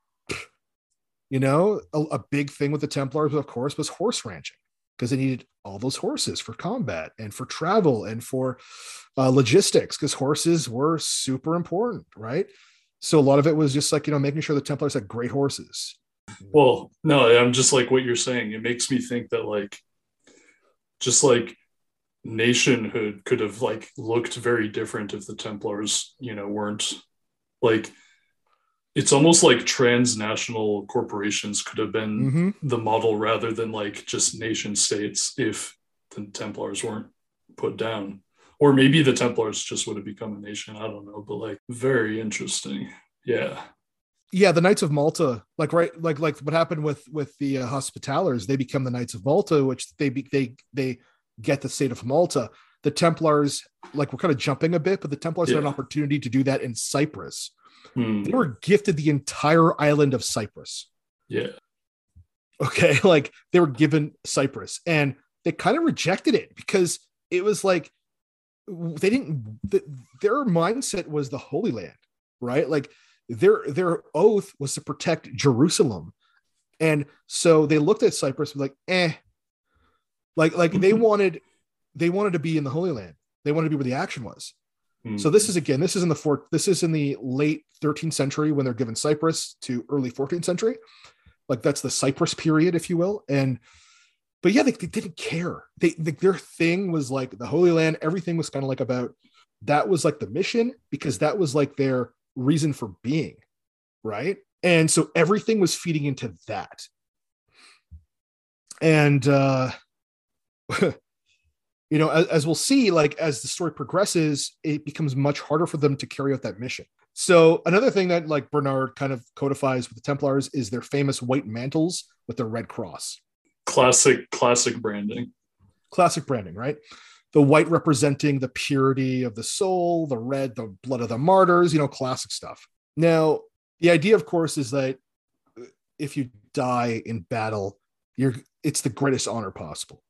you know, a, a big thing with the Templars, of course, was horse ranching, because they needed all those horses for combat and for travel and for uh, logistics, because horses were super important, right? So a lot of it was just like, you know, making sure the Templars had great horses. Well, no, I'm just like what you're saying. It makes me think that like, just like nationhood could have like looked very different if the Templars, you know, weren't like, it's almost like transnational corporations could have been Mm-hmm. the model rather than like just nation states if the Templars weren't put down. Or maybe the Templars just would have become a nation. I don't know, but like very interesting. Yeah. Yeah, the Knights of Malta, like right, like like what happened with with the uh, Hospitallers, they become the Knights of Malta, which they be, they they get the state of Malta. The Templars, like we're kind of jumping a bit, but the Templars Yeah. had an opportunity to do that in Cyprus. Hmm. They were gifted the entire island of Cyprus. Yeah. Okay, like they were given Cyprus, and they kind of rejected it because it was like they didn't. The, their mindset was the Holy Land, right? Like their their oath was to protect Jerusalem, and so they looked at Cyprus like, eh, like like they wanted they wanted to be in the Holy Land. They wanted to be where the action was. Hmm. So this is again, this is in the fourth, this is in the late thirteenth century when they're given Cyprus to early fourteenth century. Like that's the Cyprus period, if you will. And but yeah, they, they didn't care. They, they their thing was like the Holy Land. Everything was kind of like about that was like the mission, because that was like their reason for being, right? And so everything was feeding into that. And uh you know, as, as we'll see, like as the story progresses, it becomes much harder for them to carry out that mission. So another thing that like Bernard kind of codifies with the Templars is their famous white mantles with their red cross. Classic, classic branding. Classic branding, right? The white representing the purity of the soul, the red, the blood of the martyrs, you know, classic stuff. Now, the idea, of course, is that if you die in battle, you're it's the greatest honor possible.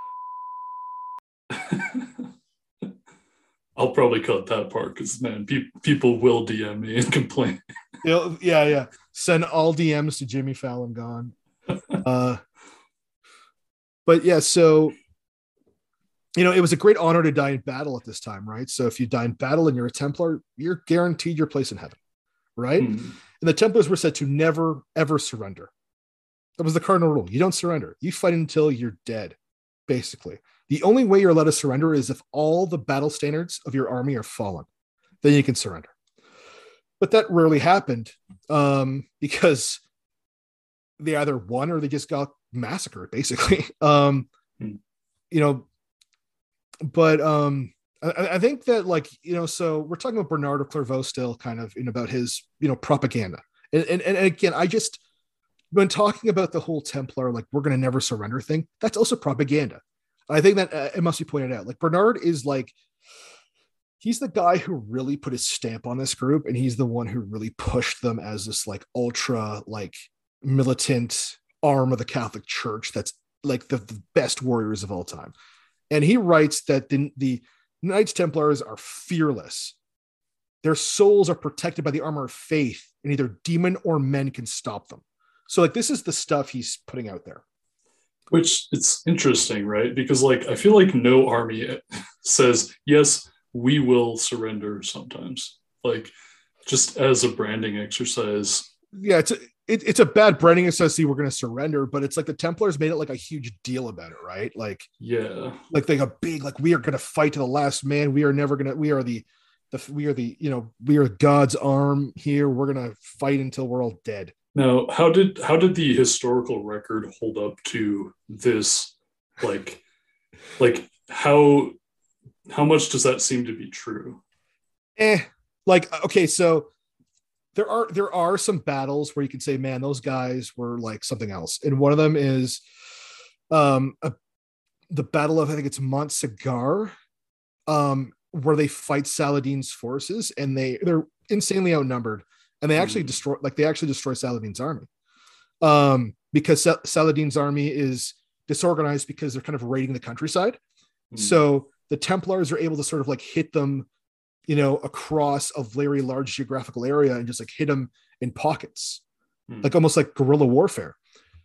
I'll probably cut that part because, man, pe- people will D M me and complain. yeah, yeah. Send all D Ms to Jimmy Fallon Gone. Uh, but yeah, so, you know, it was a great honor to die in battle at this time, right? So if you die in battle and you're a Templar, you're guaranteed your place in heaven, right? Hmm. And the Templars were said to never, ever surrender. That was the cardinal rule. You don't surrender. You fight until you're dead, basically. The only way you're allowed to surrender is if all the battle standards of your army are fallen. Then you can surrender. But that rarely happened um, because they either won or they just got massacred, basically. Um, hmm. You know, but um, I, I think that, like, you know, so we're talking about Bernard of Clairvaux still, kind of, you know, about his, you know, propaganda. And, and, and again, I just, when talking about the whole Templar, like, we're going to never surrender thing, that's also propaganda. I think that uh, it must be pointed out. Like, Bernard is like, he's the guy who really put his stamp on this group, and he's the one who really pushed them as this like ultra like militant arm of the Catholic Church that's like the, the best warriors of all time. And he writes that the, the Knights Templars are fearless. Their souls are protected by the armor of faith, and neither demon or men can stop them. So like, this is the stuff he's putting out there. Which, it's interesting, right? Because like, I feel like no army says, yes, we will surrender sometimes. Like, just as a branding exercise. Yeah, it's a, it, it's a bad branding exercise. We're going to surrender, but it's like the Templars made it like a huge deal about it, right? Like, yeah, like they got big, like, we are going to fight to the last man. We are never going to, we are the, the, we are the, you know, we are God's arm here. We're going to fight until we're all dead. Now, how did how did the historical record hold up to this? Like, like how how much does that seem to be true? Eh, like, okay, so there are there are some battles where you can say, man, those guys were like something else. And one of them is um a, the Battle of, I think it's Montsegur, um, where they fight Saladin's forces, and they they're insanely outnumbered. And they actually destroy, like they actually destroy Saladin's army, um, because Sal- Saladin's army is disorganized because they're kind of raiding the countryside. Mm. So the Templars are able to sort of like hit them, you know, across a very large geographical area and just like hit them in pockets, mm. like almost like guerrilla warfare.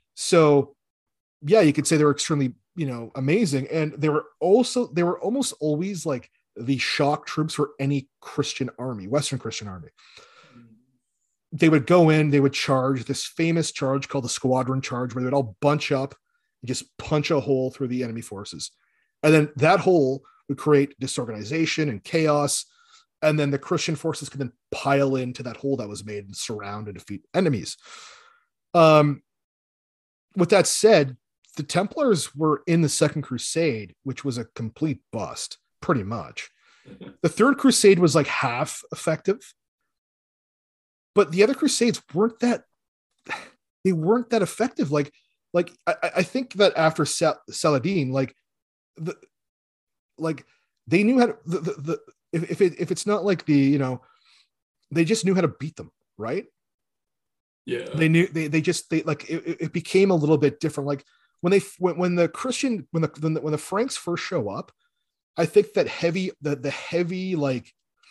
So yeah, you could say they were extremely, you know, amazing. And they were also, they were almost always like the shock troops for any Christian army, Western Christian army. They would go in, they would charge this famous charge called the Squadron Charge, where they would all bunch up and just punch a hole through the enemy forces. And then that hole would create disorganization and chaos. And then the Christian forces could then pile into that hole that was made and surround and defeat enemies. Um, with that said, the Templars were in the Second Crusade, which was a complete bust, pretty much. The Third Crusade was like half effective. But the other Crusades weren't that, they weren't that effective. Like, like I, I think that after Sal- Saladin, like the, like they knew how to, the, the, the if, if it, if it's not like the, you know, they just knew how to beat them. Right. Yeah. They knew, they, they just, they like, it, it became a little bit different. Like when they, when, when the Christian, when the, when the, when the Franks first show up, I think that heavy, the, the heavy, like,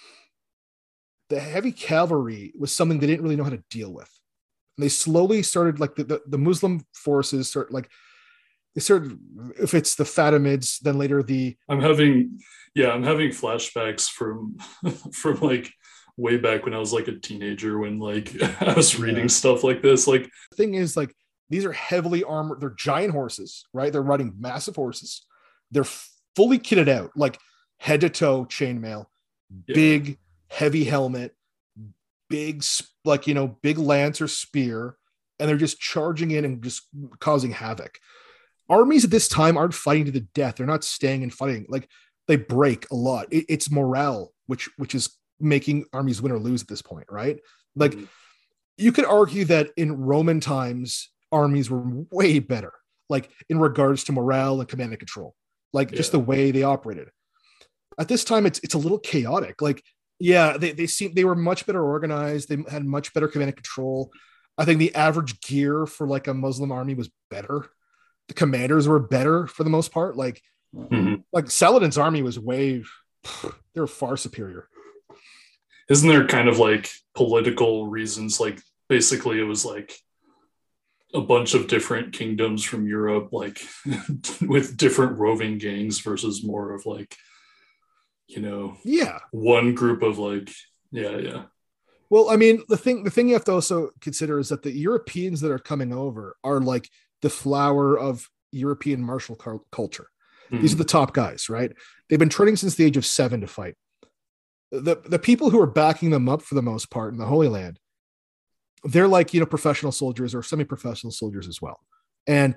the heavy cavalry was something they didn't really know how to deal with. And they slowly started, like the, the, the Muslim forces start like, they started, if it's the Fatimids, then later the... I'm having, yeah, I'm having flashbacks from, from like way back when I was like a teenager, when like I was reading yeah. stuff like this. Like, the thing is, like, these are heavily armored. They're giant horses, right? They're riding massive horses. They're fully kitted out, like head to toe chainmail, Yeah. big, heavy helmet, big, like, you know, big lance or spear. And they're just charging in and just causing havoc. Armies at this time aren't fighting to the death. They're not staying and fighting. Like, they break a lot. It, it's morale, which which is making armies win or lose at this point, right? Like, Mhm. you could argue that in Roman times, armies were way better, like in regards to morale and command and control, like just Yeah. the way they operated. At this time, it's it's a little chaotic. Like, yeah, they they seem they were much better organized. They had much better command and control. I think the average gear for like a Muslim army was better. The commanders were better for the most part. Like, Mhm. like Saladin's army was way, they were far superior. Isn't there kind of like political reasons? Like basically it was like a bunch of different kingdoms from Europe, like with different roving gangs versus more of like, you know, Yeah. one group of like, yeah, yeah. Well, I mean, the thing the thing you have to also consider is that the Europeans that are coming over are like the flower of European martial cul- culture. These are the top guys, right? They've been training since the age of seven to fight. The the people who are backing them up for the most part in the Holy Land, they're like, you know, professional soldiers or semi-professional soldiers as well. And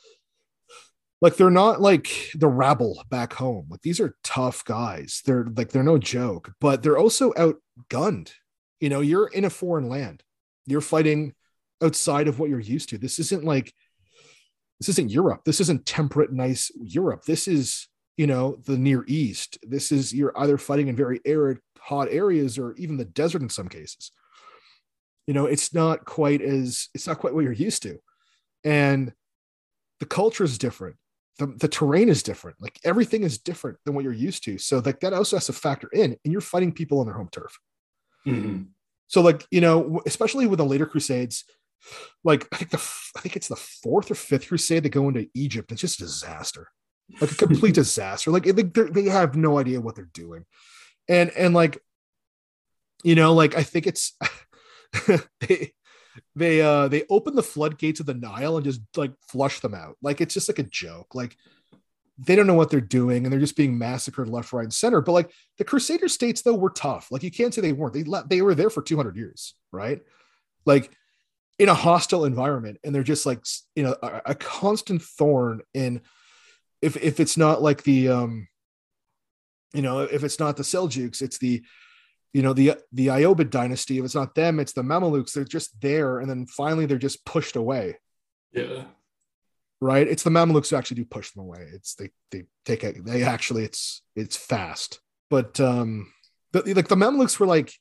like, they're not like the rabble back home. Like, these are tough guys. They're like, they're no joke, but they're also outgunned. You know, you're in a foreign land. You're fighting outside of what you're used to. This isn't like, this isn't Europe. This isn't temperate, nice Europe. This is, you know, the Near East. This is, you're either fighting in very arid, hot areas or even the desert in some cases. You know, it's not quite as, it's not quite what you're used to. And the culture is different. The, the terrain is different. Like, everything is different than what you're used to. So like, that also has to factor in, and you're fighting people on their home turf. Mhm. So like, you know, especially with the later Crusades, like I think the I think it's the fourth or fifth crusade, they go into Egypt. It's just a disaster, like a complete disaster. Like, they they have no idea what they're doing, and and like, you know, like I think it's they they uh they open the floodgates of the Nile and just like flush them out. Like, it's just like a joke. Like, they don't know what they're doing, and they're just being massacred left, right, and center. But like, the Crusader states though were tough. Like, you can't say they weren't. They let they were there for two hundred years, right? Like, in a hostile environment, and they're just like, you know, a, a constant thorn in, if if it's not like the um you know, if it's not the Seljuks, it's the, you know, the the Ayyubid dynasty. If it's not them, it's the Mamelukes. They're just there, and then finally they're just pushed away. Yeah. Right? It's the Mamelukes who actually do push them away. It's they they take it, they actually, it's it's fast. But um the, like the Mamelukes were like,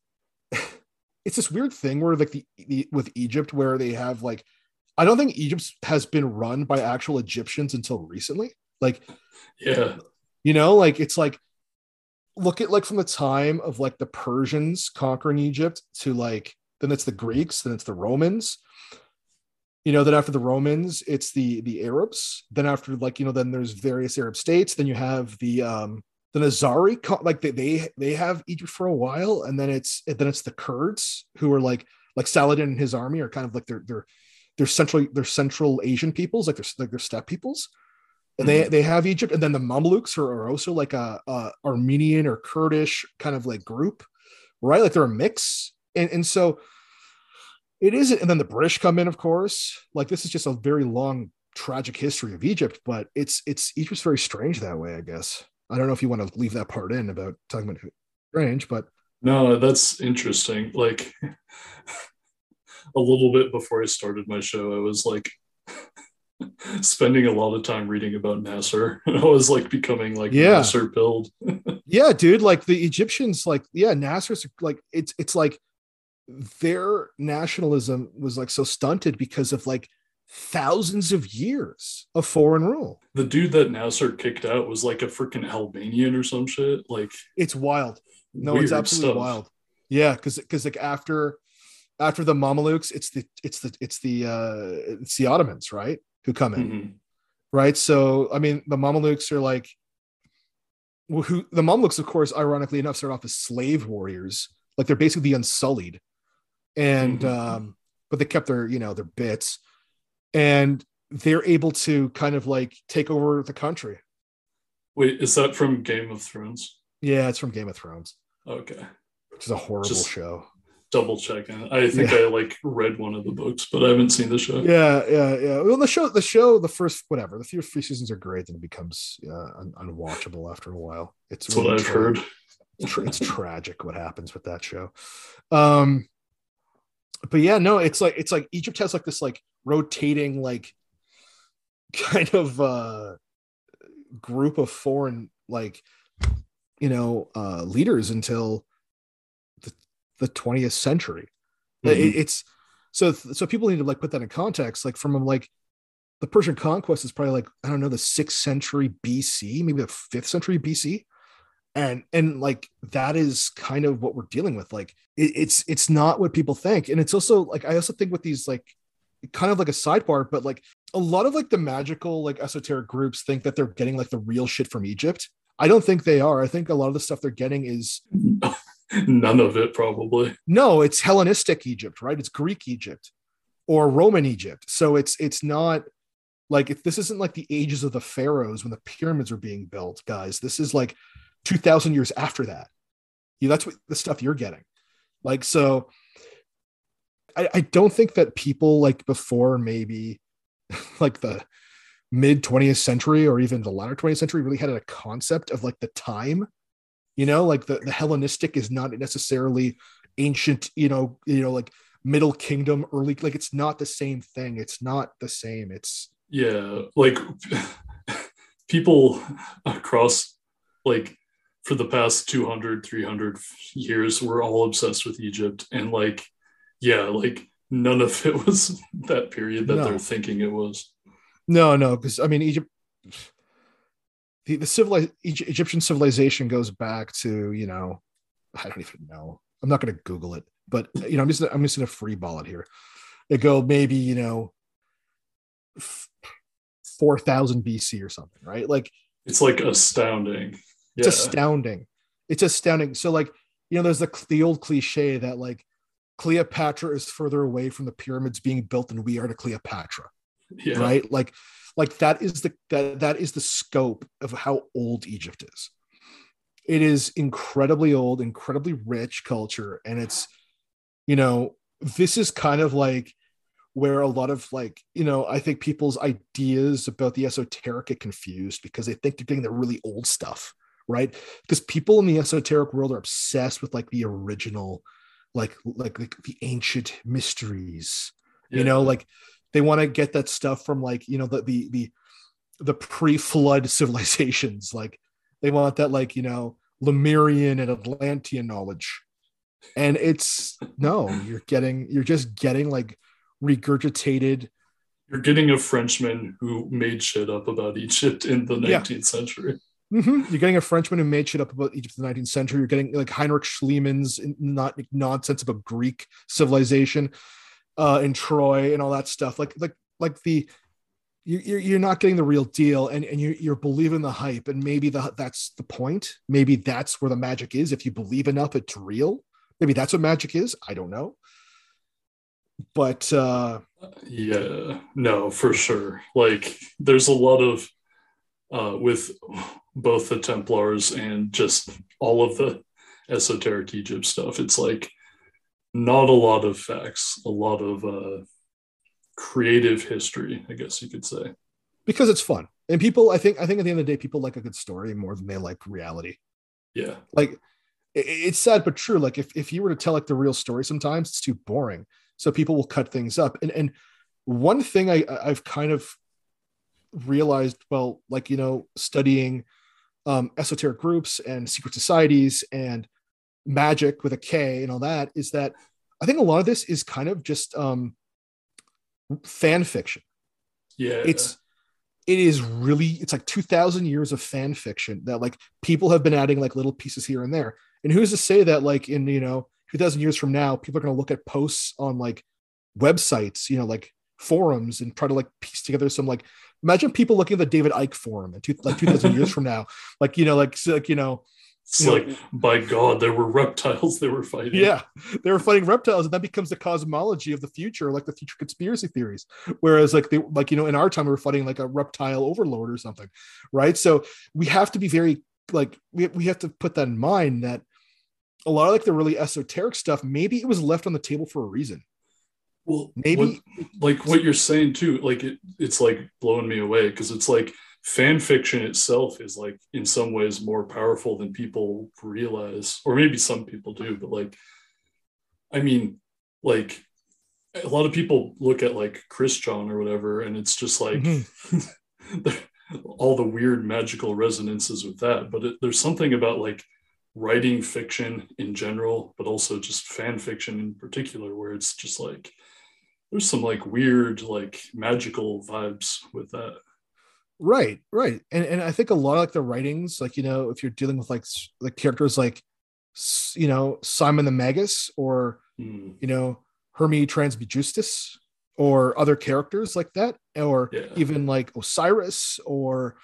it's this weird thing where like the, the with Egypt, where they have like, I don't think Egypt has been run by actual Egyptians until recently. Like, Yeah. you know, like, it's like, look at like from the time of like the Persians conquering Egypt to like, then it's the Greeks, then it's the Romans, you know, then after the Romans, it's the the Arabs. Then after, like, you know, then there's various Arab states. Then you have the um the Nizari, like they they they have Egypt for a while, and then it's then it's the Kurds, who are like like Saladin and his army are kind of like they're they're they're central they're Central Asian peoples, like they're like they're steppe peoples, and they they have Egypt. And then the Mamluks are, are also like a, a Armenian or Kurdish kind of like group, right? Like, they're a mix, and and so it isn't. And then the British come in, of course. Like, this is just a very long tragic history of Egypt, but it's it's Egypt's very strange that way, I guess. I don't know if you want to leave that part in about talking about strange, but No, that's interesting. Like a little bit before I started my show, I was like spending a lot of time reading about Nasser, and I was like becoming like Yeah. Nasser pilled. yeah, dude, like the Egyptians, like, yeah, Nasser's like, it's it's like their nationalism was like so stunted because of like thousands of years of foreign rule. The dude that Nasser kicked out was like a freaking Albanian or some shit. Like, It's wild. No, it's weird absolutely stuff. wild. Yeah, because because like after after the Mamelukes, it's the it's the it's the uh it's the Ottomans, right, who come in, Mhm. right? So I mean, the Mamelukes are like, who the Mamelukes, of course, ironically enough, start off as slave warriors. Like, they're basically the Unsullied, and Mhm. um, but they kept their, you know, their bits. and they're able to kind of like take over the country. Wait, is that from Game of Thrones? Yeah, it's from Game of Thrones, Okay. which is a horrible Just- show. Double checking. I think Yeah. I like read one of the books, but I haven't seen the show. Yeah, yeah, yeah. Well, the show, the show, the first whatever, the few three seasons are great, then it becomes uh, un- unwatchable after a while. It's That's what really I've tra- heard. tra- it's tragic what happens with that show. Um, but yeah, no, it's like it's like Egypt has like this like rotating like kind of uh group of foreign like you know uh leaders until the, the twentieth century. It- Mhm. it's so so people need to like put that in context, like from like the Persian conquest is probably like I don't know the sixth century B C, maybe the fifth century B C, and and like that is kind of what we're dealing with. Like it, it's it's not what people think, and it's also like I also think with these like kind of like a sidebar, but like a lot of like the magical like esoteric groups think that they're getting like the real shit from Egypt. I don't think they are. I think a lot of the stuff they're getting is None of it, probably. no, it's Hellenistic Egypt, right? It's Greek Egypt or Roman Egypt. So it's it's not like if this isn't like the ages of the pharaohs when the pyramids are being built, guys. This is like two thousand years after that. Yeah, that's what the stuff you're getting. Like so I, I don't think that people like before maybe like the mid twentieth century or even the latter twentieth century really had a concept of like the time. You know, like the, the Hellenistic is not necessarily ancient, you know, you know, like Middle Kingdom, early, like it's not the same thing. It's not the same. It's Yeah, like people across like for the past two hundred, three hundred years were all obsessed with Egypt, and like yeah, like none of it was that period that No. they're thinking it was. no, no, because I mean Egypt the, the civilized Egyptian civilization goes back to, you know, I don't even know. I'm not gonna Google it, but you know, I'm just I'm just gonna free ball it here. It go maybe, you know, four thousand B C or something, right? Like It's like astounding. it's Yeah, astounding. It's astounding. So like, you know, there's the the old cliche that like Cleopatra is further away from the pyramids being built than we are to Cleopatra, yeah. right? Like, like that is the that that is the scope of how old Egypt is. It is incredibly old, incredibly rich culture, and it's, you know, this is kind of like where a lot of like, you know, I think people's ideas about the esoteric get confused because they think they're getting the really old stuff, right? Because people in the esoteric world are obsessed with like the original, like like, like the ancient mysteries, you know, Yeah. like they want to get that stuff from like, you know, the the the the pre-flood civilizations. Like they want that like, you know, Lemurian and Atlantean knowledge. And it's no, you're getting you're just getting like regurgitated. You're getting a Frenchman who made shit up about Egypt in the Yeah. nineteenth century. Mhm. You're getting a Frenchman who made shit up about Egypt in the nineteenth century. You're getting like Heinrich Schliemann's not nonsense about Greek civilization uh, in Troy and all that stuff. Like like like the you- you're you're not getting the real deal, and and you're you're believing the hype, and maybe the that's the point. Maybe that's where the magic is. If you believe enough, it's real. Maybe that's what magic is. I don't know. But uh, Yeah, no, for sure. Like, there's a lot of, uh, with both the Templars and just all of the esoteric Egypt stuff, it's like not a lot of facts, a lot of uh, creative history, I guess you could say. because it's fun, and people, I think, I think at the end of the day, people like a good story more than they like reality. Yeah, Like it- it's sad but true. Like if if you were to tell like the real story, sometimes it's too boring, so people will cut things up. And and one thing I I've kind of realized, well, like you know, studying um, esoteric groups and secret societies and magic with a K and all that, is that I think a lot of this is kind of just um, fan fiction. yeah. It's it is really it's like two thousand years of fan fiction that like people have been adding like little pieces here and there. And who's to say that like in, you know, two thousand years from now, people are going to look at posts on like websites, you know, like forums, and try to like piece together some like, imagine people looking at the David Icke forum in two, like two thousand years from now, like, you know, like, so, like, you know, It's You know, like, by God, there were reptiles they were fighting. yeah, they were fighting reptiles, and that becomes the cosmology of the future, like the future conspiracy theories. Whereas, like they, like you know, in our time, we were fighting like a reptile overlord or something, right? So we have to be very like we we have to put that in mind that a lot of like the really esoteric stuff, maybe it was left on the table for a reason. Well, Maybe what, like what you're saying too, like it, it's like blowing me away because it's like fan fiction itself is like in some ways more powerful than people realize, or maybe some people do, but like, I mean, like a lot of people look at like Christian or whatever, and it's just like mm-hmm. all the weird magical resonances with that. But it, there's something about like writing fiction in general, but also just fan fiction in particular, where it's just like, there's some like weird, like magical vibes with that. Right, right. And and I think a lot of like the writings, like, you know, if you're dealing with like like characters like, you know, Simon the Magus or, mm. you know, Hermes Trismegistus or other characters like that, or yeah. even like Osiris or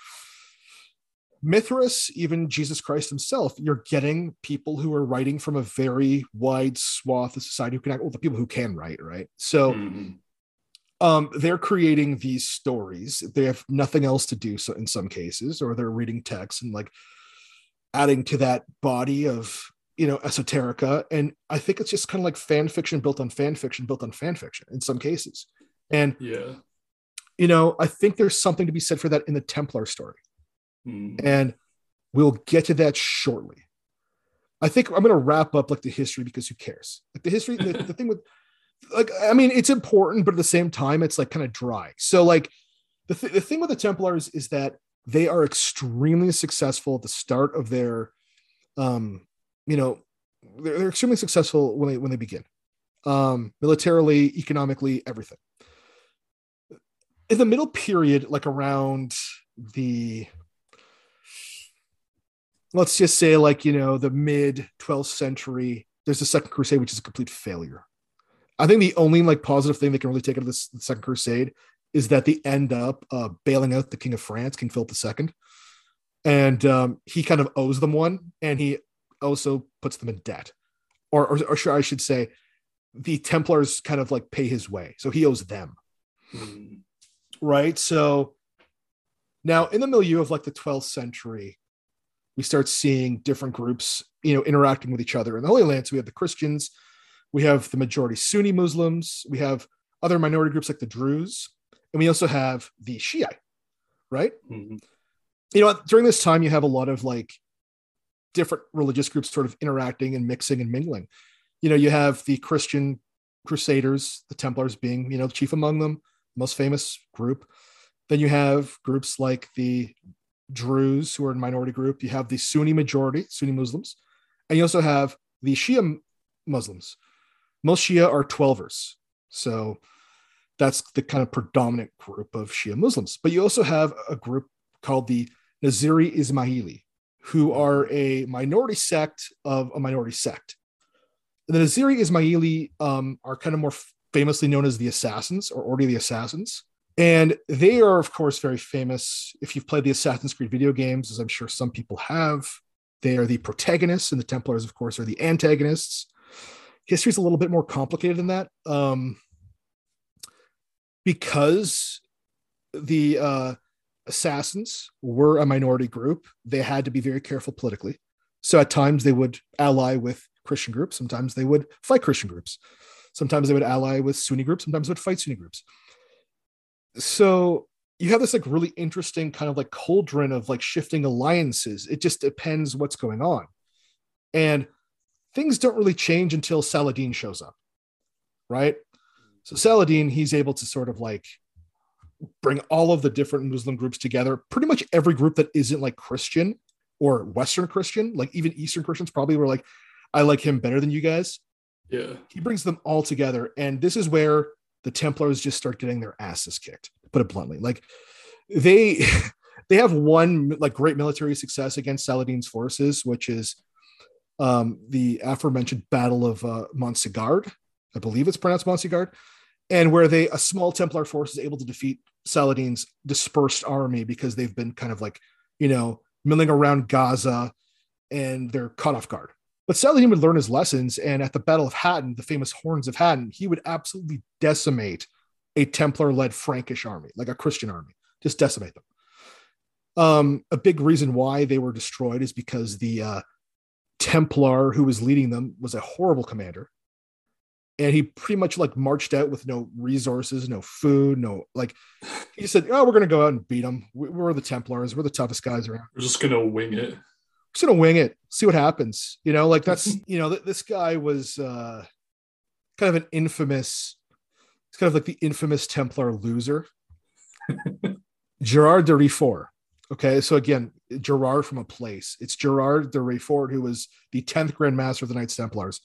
Mithras, even Jesus Christ himself, you're getting people who are writing from a very wide swath of society who can act, well, the people who can write, right? So mm-hmm. um, they're creating these stories. They have nothing else to do, so in some cases, or they're reading texts and like adding to that body of, you know, esoterica. And I think it's just kind of like fan fiction built on fan fiction built on fan fiction in some cases. And, yeah, you know, I think there's something to be said for that in the Templar story. mm. And we'll get to that shortly. I think I'm going to wrap up like the history because who cares? Like the history, the, the thing with, like, I mean, it's important, but at the same time, it's like kind of dry. So like the, th- the thing with the Templars is that they are extremely successful at the start of their, um, you know, they're, they're extremely successful when they, when they begin, um, militarily, economically, everything. In the middle period, like around the, let's just say like, you know, the mid twelfth century, there's the Second Crusade, which is a complete failure. I think the only like positive thing they can really take out of this the Second Crusade is that they end up uh, bailing out the King of France, King Philip the Second. And um, he kind of owes them one, and he also puts them in debt. Or, or, or sure, I should say, the Templars kind of like pay his way. So he owes them. Mm. Right? So now in the milieu of like the twelfth century, we start seeing different groups, you know, interacting with each other. In the Holy Land, so we have the Christians, we have the majority Sunni Muslims, we have other minority groups like the Druze, and we also have the Shia, right? Mm-hmm. You know, during this time, you have a lot of like different religious groups sort of interacting and mixing and mingling. You know, you have the Christian Crusaders, the Templars being, you know, chief among them, most famous group. Then you have groups like the Druze, who are a minority group. You have the Sunni majority, Sunni Muslims, and you also have the Shia Muslims. Most Shia are twelvers, so that's the kind of predominant group of Shia Muslims. But you also have a group called the Naziri Ismaili, who are a minority sect of a minority sect. And the Naziri Ismaili um, are kind of more famously known as the Assassins, or Order of the Assassins. And they are, of course, very famous. If you've played the Assassin's Creed video games, as I'm sure some people have, they are the protagonists, and the Templars, of course, are the antagonists. History is a little bit more complicated than that, um, because the uh, Assassins were a minority group. They had to be very careful politically. So at times they would ally with Christian groups. Sometimes they would fight Christian groups. Sometimes they would ally with Sunni groups. Sometimes they would fight Sunni groups. So you have this like really interesting kind of like cauldron of like shifting alliances. It just depends what's going on. And things don't really change until Saladin shows up, right? So Saladin, he's able to sort of like bring all of the different Muslim groups together. Pretty much every group that isn't like Christian or Western Christian, like even Eastern Christians probably were like, I like him better than you guys. Yeah. He brings them all together. And this is where the Templars just start getting their asses kicked, to put it bluntly. Like they, they have one like great military success against Saladin's forces, which is um, the aforementioned Battle of uh, Montségard. I believe it's pronounced Montségard, and where they, a small Templar force is able to defeat Saladin's dispersed army because they've been kind of like, you know, milling around Gaza and they're caught off guard. But Saladin would learn his lessons, and at the Battle of Hattin, the famous Horns of Hattin, he would absolutely decimate a Templar-led Frankish army, like a Christian army, just decimate them. Um, a big reason why they were destroyed is because the uh, Templar who was leading them was a horrible commander. And he pretty much like marched out with no resources, no food, no, like, he just said, oh, we're going to go out and beat them. We're the Templars. We're the toughest guys around. We're just going to wing it. Just going to wing it, see what happens. You know, like that's, you know, th- this guy was uh, kind of an infamous, it's kind of like the infamous Templar loser. Gerard de Riefort. Okay. So again, Gerard from a place. It's Gerard de Riefort, who was the tenth Grand Master of the Knights Templars.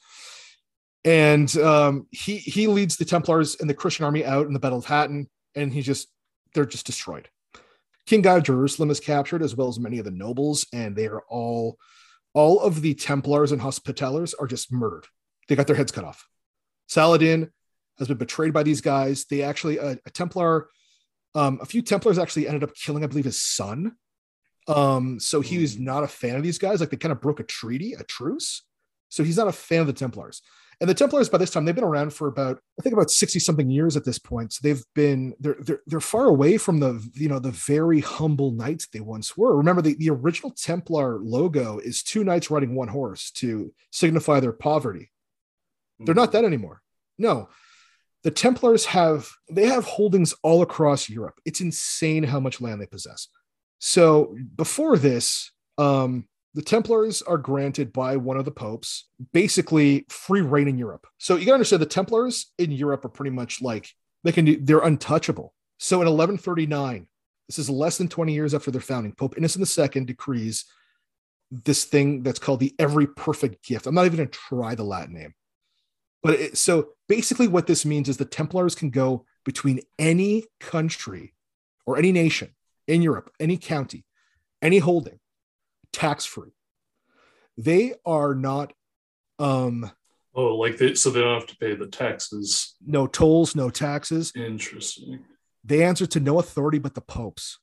And um, he he leads the Templars and the Christian army out in the Battle of Hattin, and he just they're just destroyed. King Guy of Jerusalem is captured, as well as many of the nobles, and they are all all of the Templars and Hospitallers are just murdered. They got their heads cut off. Saladin has been betrayed by these guys. They actually a, a Templar, um, a few Templars actually ended up killing, I believe, his son. Um, so he was not a fan of these guys. Like they kind of broke a treaty, a truce. So he's not a fan of the Templars. And the Templars, by this time, they've been around for about, I think, about sixty something years at this point. So they've been, they're, they're, they're far away from the, you know, the very humble knights they once were. Remember, the, the original Templar logo is two knights riding one horse to signify their poverty. They're not that anymore. No, the Templars have, they have holdings all across Europe. It's insane how much land they possess. So before this, um, the Templars are granted by one of the popes, basically free reign in Europe. So you got to understand the Templars in Europe are pretty much like, they can do, they're untouchable. So in eleven thirty-nine, this is less than twenty years after their founding, Pope Innocent the Second decrees this thing that's called the Every Perfect Gift. I'm not even going to try the Latin name. But it, so basically what this means is the Templars can go between any country or any nation in Europe, any county, any holding, tax-free. They are not um oh like they so they don't have to pay the taxes. No tolls, no taxes. Interesting. They answer to no authority but the popes.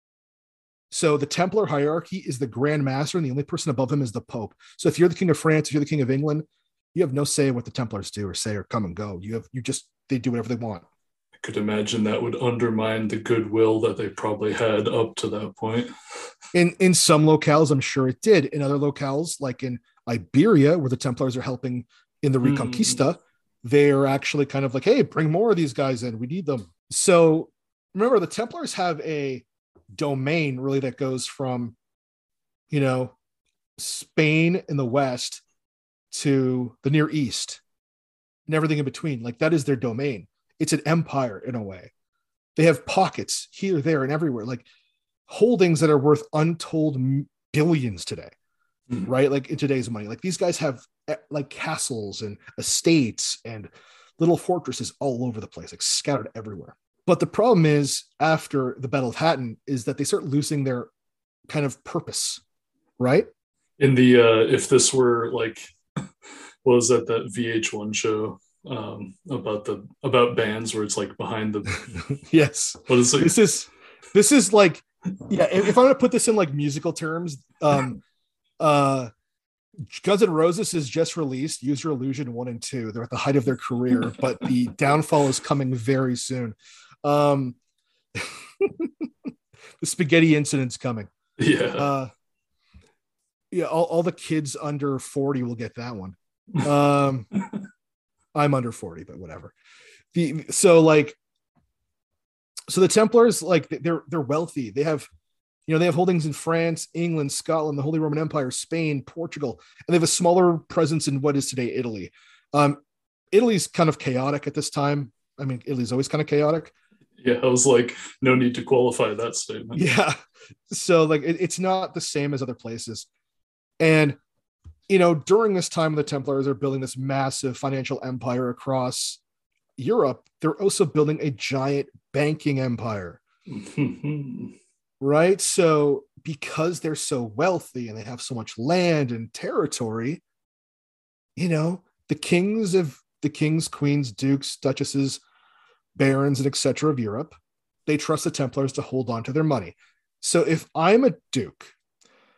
So the Templar hierarchy is the Grand Master, and the only person above him is the Pope. So if you're the King of France, if you're the King of England, you have no say what the Templars do or say or come and go. You have you just they do whatever they want. I could imagine that would undermine the goodwill that they probably had up to that point. In in some locales, I'm sure it did. In other locales, like in Iberia, where the Templars are helping in the Reconquista, mm. they're actually kind of like, hey, bring more of these guys in. We need them. So remember, the Templars have a domain really that goes from, you know, Spain in the West to the Near East and everything in between. Like that is their domain. It's an empire in a way. They have pockets here, there, and everywhere, like holdings that are worth untold billions today, mm-hmm. right? Like in today's money, like these guys have like castles and estates and little fortresses all over the place, like scattered everywhere. But the problem is after the Battle of Hattin is that they start losing their kind of purpose, right? In the, uh, if this were like, what was that, that V H one show? um about the about bands where it's like behind the yes what is it? This is this is like yeah if, if I'm gonna put this in like musical terms, um uh Guns N' Roses is just released Use Your Illusion one and two. They're at the height of their career, but the downfall is coming very soon. um the spaghetti incident's coming. Yeah uh yeah all, all the kids under forty will get that one. um I'm under forty, but whatever. The so like so the Templars, like they're they're wealthy. They have, you know, they have holdings in France, England, Scotland, the Holy Roman Empire, Spain, Portugal, and they have a smaller presence in what is today Italy. Um, Italy's kind of chaotic at this time. I mean, Italy's always kind of chaotic. Yeah, I was like, no need to qualify that statement. Yeah, so like it, it's not the same as other places, and. You know, during this time, the Templars are building this massive financial empire across Europe. They're also building a giant banking empire, right? So because they're so wealthy and they have so much land and territory, you know, the kings of the kings, queens, dukes, duchesses, barons, and et cetera of Europe, they trust the Templars to hold on to their money. So if I'm a duke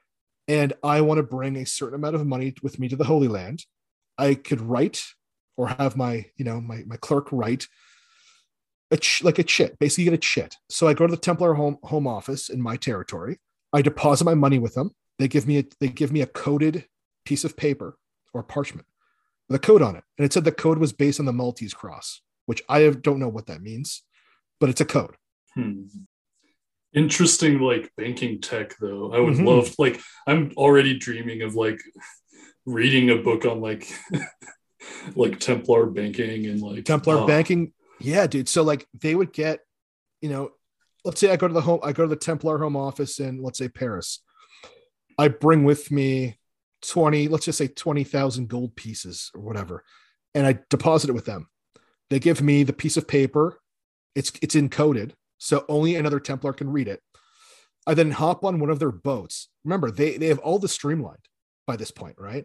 and I want to bring a certain amount of money with me to the Holy Land, I could write or have my, you know, my, my clerk write a ch- like a chit, basically you get a chit. So I go to the Templar home, home office in my territory. I deposit my money with them. They give me a, they give me a coded piece of paper or parchment with a code on it. And it said the code was based on the Maltese cross, which I don't know what that means, but it's a code. Hmm. Interesting, like banking tech though. I would Mhm. love, like, I'm already dreaming of like reading a book on like like Templar banking and like Templar oh, banking. Yeah, dude. So like they would get, you know, let's say I go to the home, I go to the Templar home office in, let's say, Paris. I bring with me twenty, let's just say twenty thousand gold pieces or whatever, and I deposit it with them. They give me the piece of paper. It's it's encoded, so only another Templar can read it. I then hop on one of their boats. Remember, they they have all this streamlined by this point, right?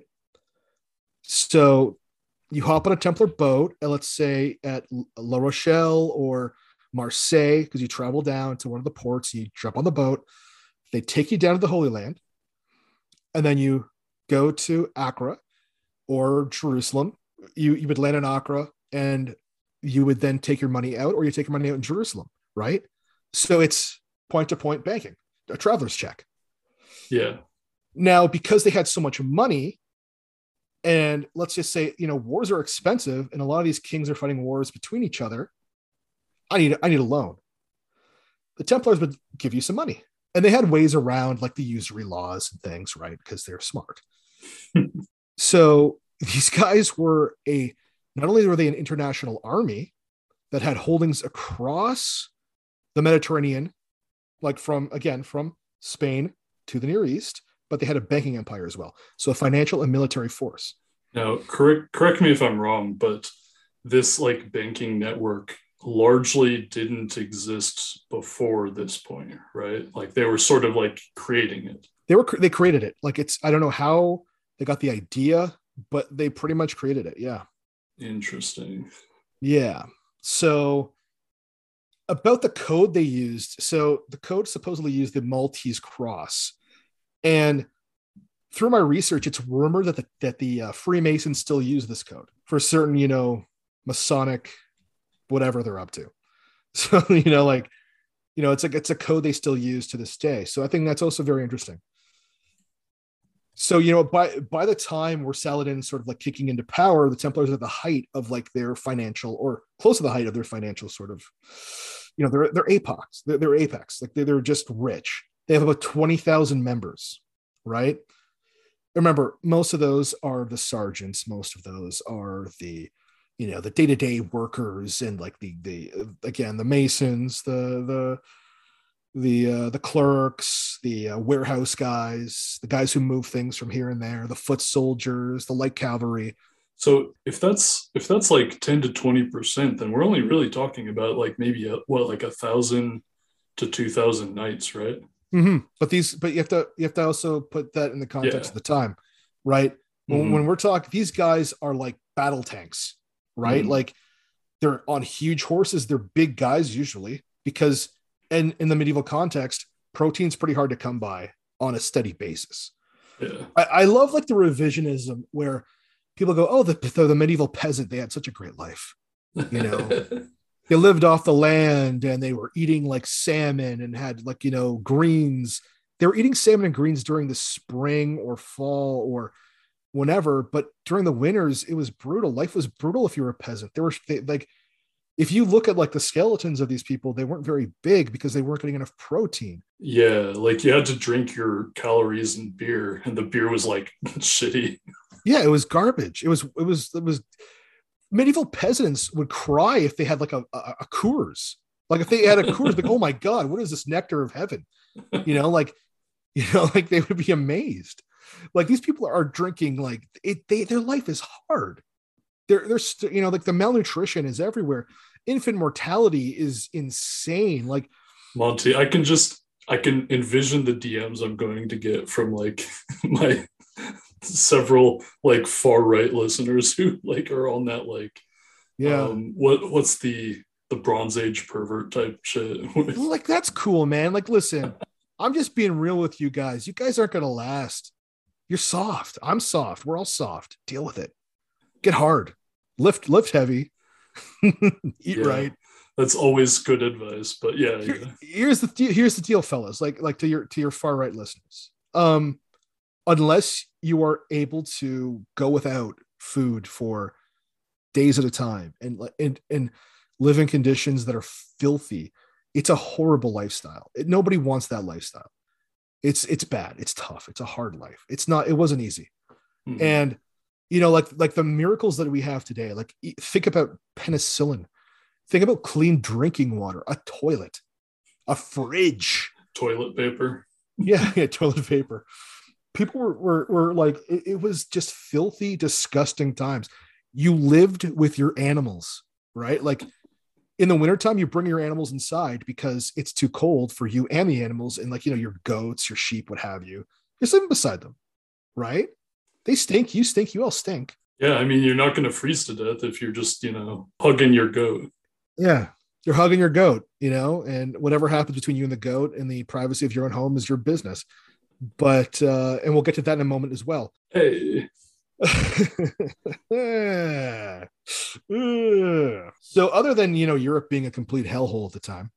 So you hop on a Templar boat, and let's say at La Rochelle or Marseille, because you travel down to one of the ports, you jump on the boat, they take you down to the Holy Land, and then you go to Accra or Jerusalem. You, you would land in Accra, and you would then take your money out, or you take your money out in Jerusalem, right? So it's point-to-point banking, a traveler's check. yeah. Now, because they had so much money, and let's just say, you know, wars are expensive, and a lot of these kings are fighting wars between each other. I need, I need a loan. The Templars would give you some money, and they had ways around like the usury laws and things, right? Because they're smart. So these guys were a, not only were they an international army that had holdings across the Mediterranean, like from, again, from Spain to the Near East, but they had a banking empire as well. So a financial and military force. Now, correct correct me if I'm wrong, but this like banking network largely didn't exist before this point, right? Like they were sort of like creating it. They were, they created it. Like it's, I don't know how they got the idea, but they pretty much created it. Yeah. Interesting. Yeah. So about the code they used. So the code supposedly used the Maltese cross. And through my research, it's rumored that the, that the uh, Freemasons still use this code for certain, you know, Masonic, whatever they're up to. So, you know, like, you know, it's like, it's a code they still use to this day. So I think that's also very interesting. So, you know, by, by the time where Saladin sort of like kicking into power, the Templars are at the height of like their financial, or close to the height of their financial sort of, you know, they're, they're apex, they're, they're apex, like they're, they're just rich. They have about twenty thousand members, right? Remember, most of those are the sergeants. Most of those are the, you know, the day-to-day workers, and like the, the, again, the masons, the, the, the, uh, the clerks, the uh, warehouse guys, the guys who move things from here and there, the foot soldiers, the light cavalry. So if that's if that's like ten to twenty percent, then we're only really talking about like maybe a, what, like a thousand to two thousand knights, right? Mm-hmm. But these, but you have to, you have to also put that in the context Yeah. of the time, right? When, Mhm. when we're talking, these guys are like battle tanks, right? Mhm. Like they're on huge horses. They're big guys usually, because in, in the medieval context, protein's pretty hard to come by on a steady basis. Yeah. I, I love like the revisionism where people go, oh, the, the, the medieval peasant, they had such a great life. You know, they lived off the land and they were eating like salmon and had like, you know, greens. They were eating salmon and greens during the spring or fall or whenever, but during the winters, it was brutal. Life was brutal if you were a peasant. There were they, like, if you look at like the skeletons of these people, they weren't very big because they weren't getting enough protein. Yeah, like you had to drink your calories in beer, and the beer was like shitty. Yeah, it was garbage. It was, it was, it was medieval peasants would cry if they had like a, a, a Coors. Like if they had a Coors, like, oh my God, what is this nectar of heaven? You know, like, you know, like they would be amazed. Like these people are drinking, like it, they, their life is hard. They're, they're, st- you know, like the malnutrition is everywhere. Infant mortality is insane. Like Monty, I can just, I can envision the D Ms I'm going to get from like my several like far right listeners who like are on that like, yeah, um, what what's the the Bronze Age pervert type shit. like that's cool, man. Like, listen, I'm just being real with you guys. You guys aren't going to last. You're soft. I'm soft. We're all soft. Deal with it. Get hard. Lift, lift heavy. Eat Yeah. right. That's always good advice. But yeah, Here- yeah. here's the de- here's the deal, fellas. Like like to your to your far right listeners. Um, unless you are able to go without food for days at a time and and and live in conditions that are filthy, it's a horrible lifestyle. It, nobody wants that lifestyle. It's it's bad. It's tough. It's a hard life. It's not. It wasn't easy. Mhm. And you know, like like the miracles that we have today. Like e- think about penicillin. Think about clean drinking water, a toilet, a fridge. Toilet paper. Yeah, yeah, toilet paper. People were were, were like, it, it was just filthy, disgusting times. You lived with your animals, right? Like in the wintertime, you bring your animals inside because it's too cold for you and the animals, and like, you know, your goats, your sheep, what have you. You're living beside them, right? They stink, you stink, you all stink. Yeah, I mean, you're not going to freeze to death if you're just, you know, hugging your goat. Yeah. You're hugging your goat, you know, and whatever happens between you and the goat in the privacy of your own home is your business. But, uh, and we'll get to that in a moment as well. Hey, So other than, you know, Europe being a complete hellhole at the time,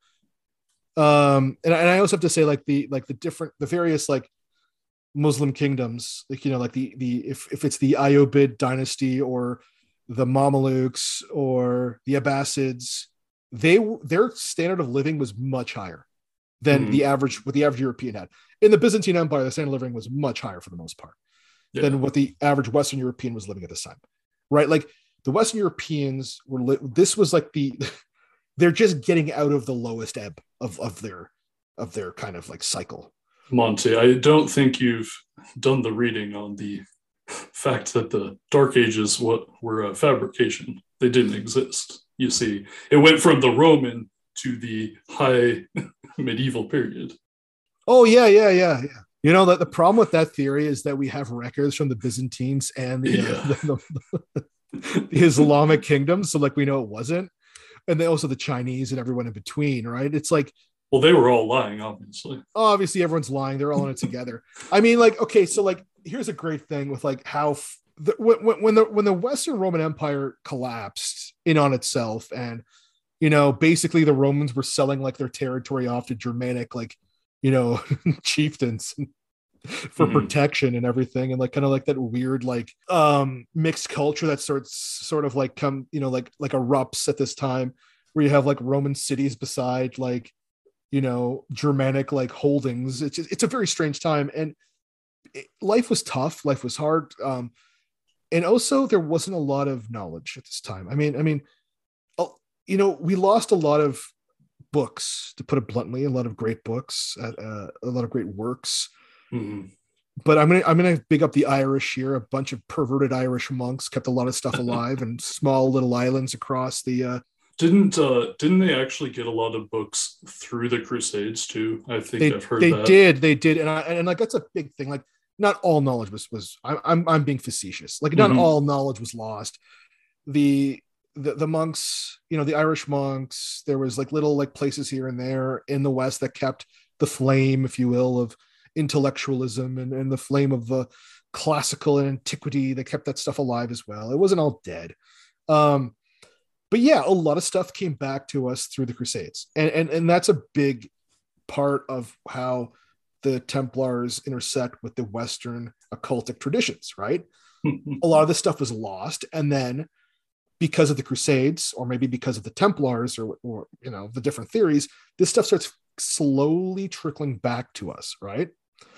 um, and, and I also have to say like the, like the different, the various like Muslim kingdoms, like, you know, like the, the, if, if it's the Ayyubid dynasty or the Mamelukes or the Abbasids, they their standard of living was much higher than Mhm. the average what the average European had. In the Byzantine Empire, the standard of living was much higher for the most part yeah. than what the average Western European was living at this time, right? Like the Western Europeans were li- this was like the they're just getting out of the lowest ebb of of their of their kind of like cycle. Monty, I don't think you've done the reading on the fact that the Dark Ages what were a fabrication. They didn't exist. You see, it went from the Roman to the high medieval period. Oh yeah, yeah, yeah, yeah. You know that the problem with that theory is that we have records from the Byzantines and the, Yeah. uh, the, the, the Islamic kingdoms, so like we know it wasn't, and then also the Chinese and everyone in between, right? It's like Well, they were all lying, obviously. obviously everyone's lying; they're all in it together. I mean, like okay, so like here's a great thing with like how f- the, when, when the when the Western Roman Empire collapsed in on itself, and you know basically the Romans were selling like their territory off to Germanic like you know chieftains for Mhm. protection and everything, and like kind of like that weird like um mixed culture that starts sort of like come you know like like erupts at this time where you have like Roman cities beside like you know Germanic like holdings. It's just, it's a very strange time, and it, life was tough, life was hard, um and also there wasn't a lot of knowledge at this time. I mean I mean uh, you know we lost a lot of books, to put it bluntly, a lot of great books, uh, uh, a lot of great works. Mhm. But I'm gonna I'm gonna big up the Irish here. A bunch of perverted Irish monks kept a lot of stuff alive and small little islands across the. Uh, Didn't uh, didn't they actually get a lot of books through the Crusades too? I think they I've heard they that. did they did and I and like that's a big thing. Like not all knowledge was was I'm I'm, I'm being facetious. Like not Mhm. all knowledge was lost. The the the monks, you know, the Irish monks. There was like little like places here and there in the West that kept the flame, if you will, of intellectualism and, and the flame of the classical antiquity. They kept that stuff alive as well. It wasn't all dead. Um, but yeah, a lot of stuff came back to us through the Crusades. And, and, and that's a big part of how the Templars intersect with the Western occultic traditions, right? A lot of this stuff was lost. And then because of the Crusades, or maybe because of the Templars, or, or you know, the different theories, this stuff starts slowly trickling back to us, right?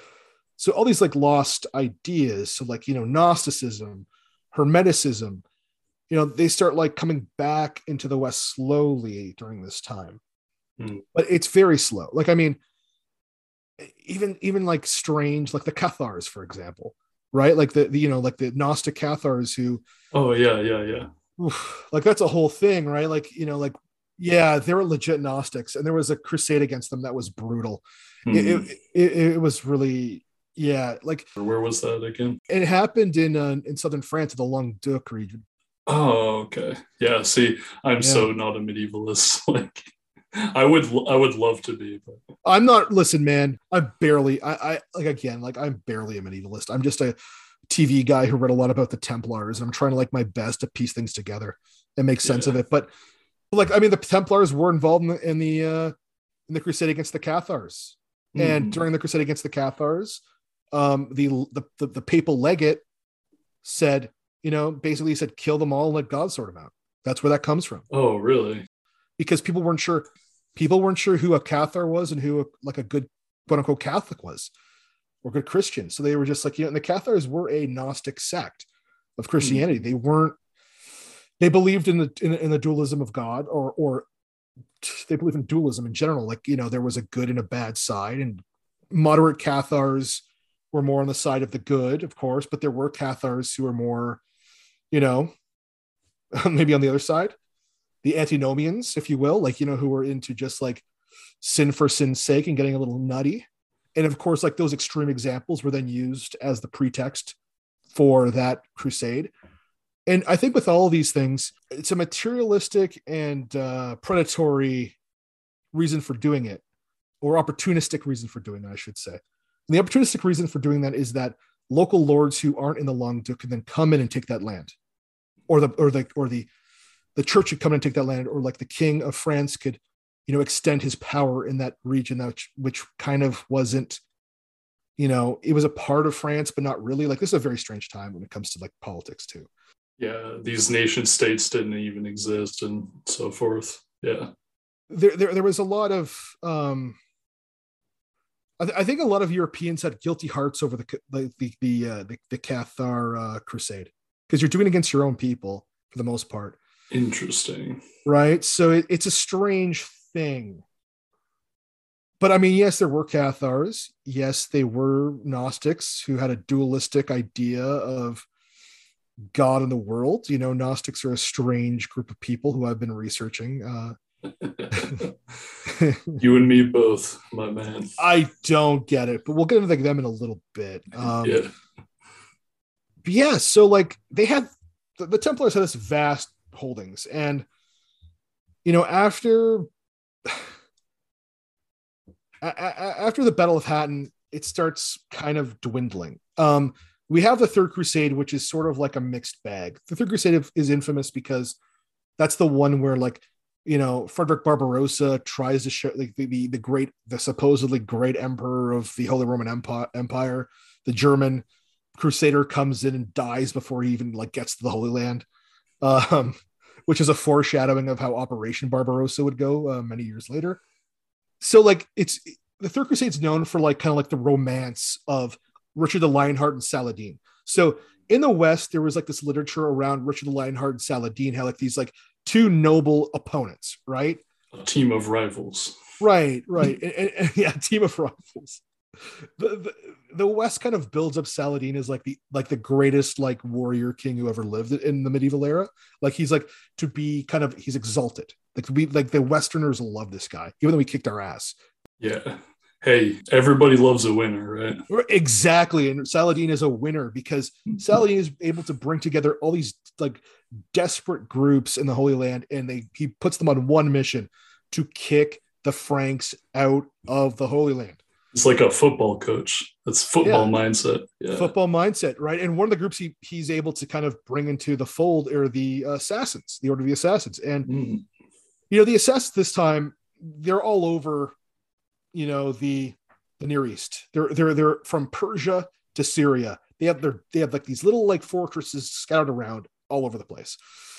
So all these like lost ideas, so like, you know, Gnosticism, Hermeticism, you know, they start like coming back into the West slowly during this time. Mm. But it's very slow. Like, I mean, even even like strange, like the Cathars, for example, right? Like the, the you know, like the Gnostic Cathars who Oh yeah, yeah, yeah. oof, like that's a whole thing, right? Like, you know, like yeah, they were legit Gnostics, and there was a crusade against them that was brutal. Hmm. It, it, it, it was really, yeah, like Where was that again? it happened in uh, in southern France, in the Languedoc region. Oh, okay. Yeah, see, I'm Yeah. so not a medievalist. Like, I would I would love to be, but I'm not. Listen, man. I'm barely. I, I like again. Like I'm barely a medievalist. I'm just a T V guy who read a lot about the Templars, and I'm trying to like my best to piece things together and make sense Yeah. of it. But like, I mean, the Templars were involved in the in the, uh, in the crusade against the Cathars, and Mhm. during the crusade against the Cathars, um, the, the the the papal legate said, you know, basically he said, kill them all and let God sort them out. That's where that comes from, Oh, really? because people weren't sure. People weren't sure who a Cathar was and who a, like a good quote unquote Catholic was or good Christian. So they were just like, you know, and the Cathars were a Gnostic sect of Christianity. They weren't, they believed in the, in, in the dualism of God, or, or they believe in dualism in general. Like, you know, there was a good and a bad side, and moderate Cathars were more on the side of the good, of course, but there were Cathars who were more, you know, maybe on the other side, the antinomians, if you will, like, you know, who were into just like sin for sin's sake and getting a little nutty. And of course, like those extreme examples were then used as the pretext for that crusade. And I think with all of these things, it's a materialistic and uh, predatory reason for doing it, or opportunistic reason for doing it, I should say. And the opportunistic reason for doing that is that local lords who aren't in the Languedoc can then come in and take that land, or the or the or the the church could come in and take that land, or like the king of France could, you know, extend his power in that region, that which, which kind of wasn't, you know, it was a part of France, but not really. Like, this is a very strange time when it comes to like politics too. Yeah, these nation states didn't even exist and so forth. Yeah. There, there, there was a lot of, um, I, th- I think a lot of Europeans had guilty hearts over the the the the, uh, the, the Cathar uh, crusade, because you're doing it against your own people for the most part. Interesting. Right. So it, it's a strange thing. But I mean, yes, there were Cathars. Yes, they were Gnostics who had a dualistic idea of God and the world. You know, Gnostics are a strange group of people who I've been researching. Uh, You and me both, my man. I don't get it, but we'll get into them in a little bit. Um, Yeah. but yeah, so like they had, the, the Templars had this vast holdings, and you know, after a- a- after the Battle of Hattin, it starts kind of dwindling. Um, we have the Third Crusade, which is sort of like a mixed bag. The Third Crusade is infamous because that's the one where, like, you know, Frederick Barbarossa tries to show like the, the the great, the supposedly great emperor of the Holy Roman Empire, Empire, the German crusader, comes in and dies before he even like gets to the Holy Land. Um, which is a foreshadowing of how Operation Barbarossa would go uh, many years later. So like it's the Third Crusade's known for like kind of like the romance of Richard the Lionheart and Saladin. So in the West, there was like this literature around Richard the Lionheart and Saladin, how like these like two noble opponents, right? A team of rivals. Right, right. and, and- and, yeah, team of rivals. The, the the West kind of builds up Saladin as like the like the greatest like warrior king who ever lived in the medieval era. Like he's like to be kind of he's exalted. Like to be like the Westerners love this guy, even though he kicked our ass. Yeah. Hey, everybody loves a winner, right? Exactly. And Saladin is a winner because Saladin is able to bring together all these like desperate groups in the Holy Land, and they he puts them on one mission to kick the Franks out of the Holy Land. It's like a football coach. That's football Yeah. mindset. Yeah. Football mindset, right? And one of the groups he he's able to kind of bring into the fold are the Assassins, the Order of the Assassins. And Mm. you know, the Assassins this time, they're all over, you know, the the Near East. They're they're they're from Persia to Syria. They have their they have like these little like fortresses scattered around all over the place.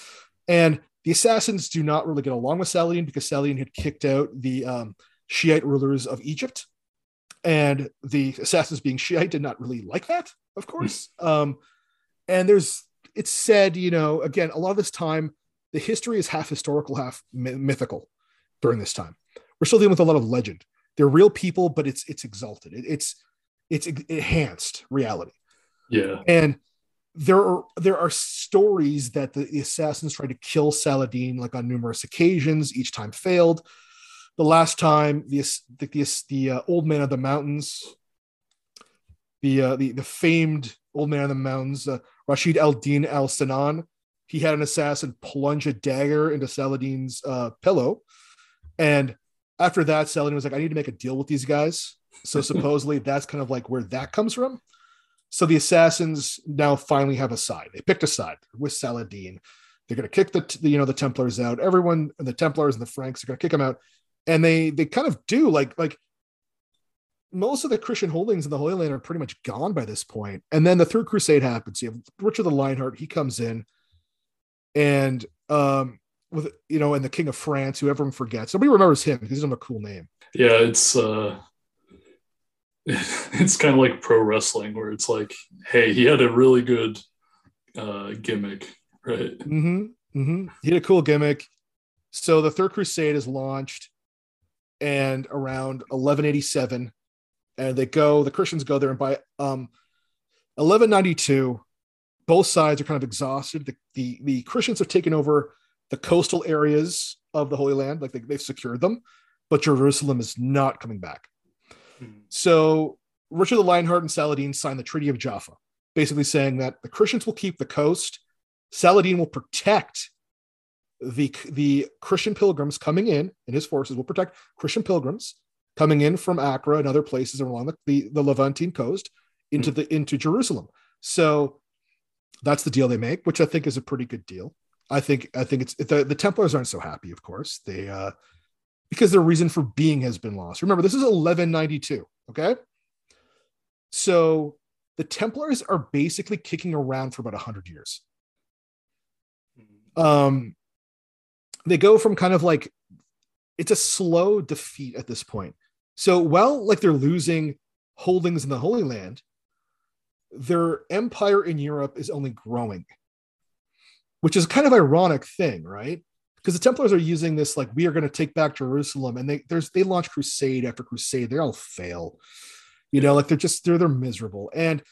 And the Assassins do not really get along with Saladin because Saladin had kicked out the um, Shiite rulers of Egypt. And the Assassins, being Shiite, did not really like that, of course. Um, and there's, it's said, you know, again, a lot of this time, the history is half historical, half my- mythical during this time. We're still dealing with a lot of legend. They're real people, but it's it's exalted. It, it's it's enhanced reality. Yeah. And there are there are stories that the, the Assassins tried to kill Saladin like on numerous occasions. Each time failed. The last time, the the the, the uh, old man of the mountains, the uh, the the famed old man of the mountains, uh, Rashid al-Din al-Sinan, he had an assassin plunge a dagger into Saladin's uh, pillow, and After that, Saladin was like, I need to make a deal with these guys. So supposedly that's kind of like where that comes from. So the assassins now finally have a side. They picked a side with Saladin. They're going to kick the, the, you know, the Templars out. Everyone, the Templars and the Franks are going to kick them out. And they, they kind of do like, like most of the Christian holdings in the Holy Land are pretty much gone by this point. And then the Third Crusade happens. You have Richard the Lionheart. He comes in and, um, with, you know, and the King of France, who everyone forgets. Nobody remembers him because he doesn't have a cool name. Yeah, it's uh it's kind of like pro wrestling where it's like, hey, he had a really good uh gimmick, right? Mm-hmm. Mm-hmm. He had a cool gimmick. So the Third Crusade is launched and around eleven eighty-seven, and they go, the Christians go there, and by um eleven ninety-two, both sides are kind of exhausted. The the, the Christians have taken over the coastal areas of the Holy Land, like they, they've secured them, but Jerusalem is not coming back. Mm-hmm. So Richard the Lionheart and Saladin signed the Treaty of Jaffa, basically saying that the Christians will keep the coast. Saladin will protect the, the Christian pilgrims coming in, and his forces will protect Christian pilgrims coming in from Accra and other places along the, the, the Levantine coast into mm-hmm. the into Jerusalem. So that's the deal they make, which I think is a pretty good deal. I think I think it's the, the Templars aren't so happy, of course. They uh because their reason for being has been lost. Remember, this is eleven ninety-two, okay? So the Templars are basically kicking around for about one hundred years. Um they go from kind of like it's a slow defeat at this point. So while like they're losing holdings in the Holy Land, their empire in Europe is only growing, which is kind of ironic thing, right? Because the Templars are using this like, we are going to take back Jerusalem, and they there's they launch crusade after crusade. They all fail, you know, like they're just they're they're miserable. And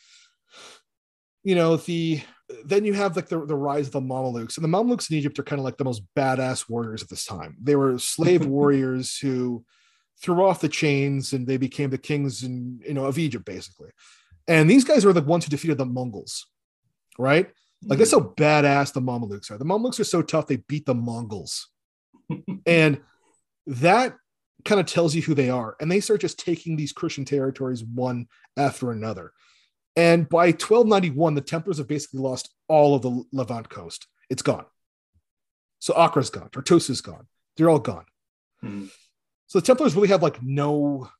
you know, the then you have like the, the rise of the Mamelukes, and the Mamelukes in Egypt are kind of like the most badass warriors at this time. They were slave warriors who threw off the chains, and they became the kings and you know of Egypt basically. And these guys are the ones who defeated the Mongols, right? Like that's how badass the Mamelukes are. The Mamelukes are so tough they beat the Mongols, and that kind of tells you who they are. And they start just taking these Christian territories one after another. And by twelve ninety-one, the Templars have basically lost all of the Levant coast. It's gone. So Accra's gone. Tartus's gone. They're all gone. Mm-hmm. So the Templars really have like no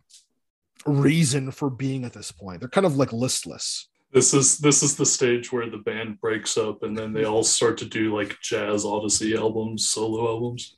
reason for being at this point. They're kind of like listless. This is this is the stage where the band breaks up and then they all start to do like jazz Odyssey albums, solo albums.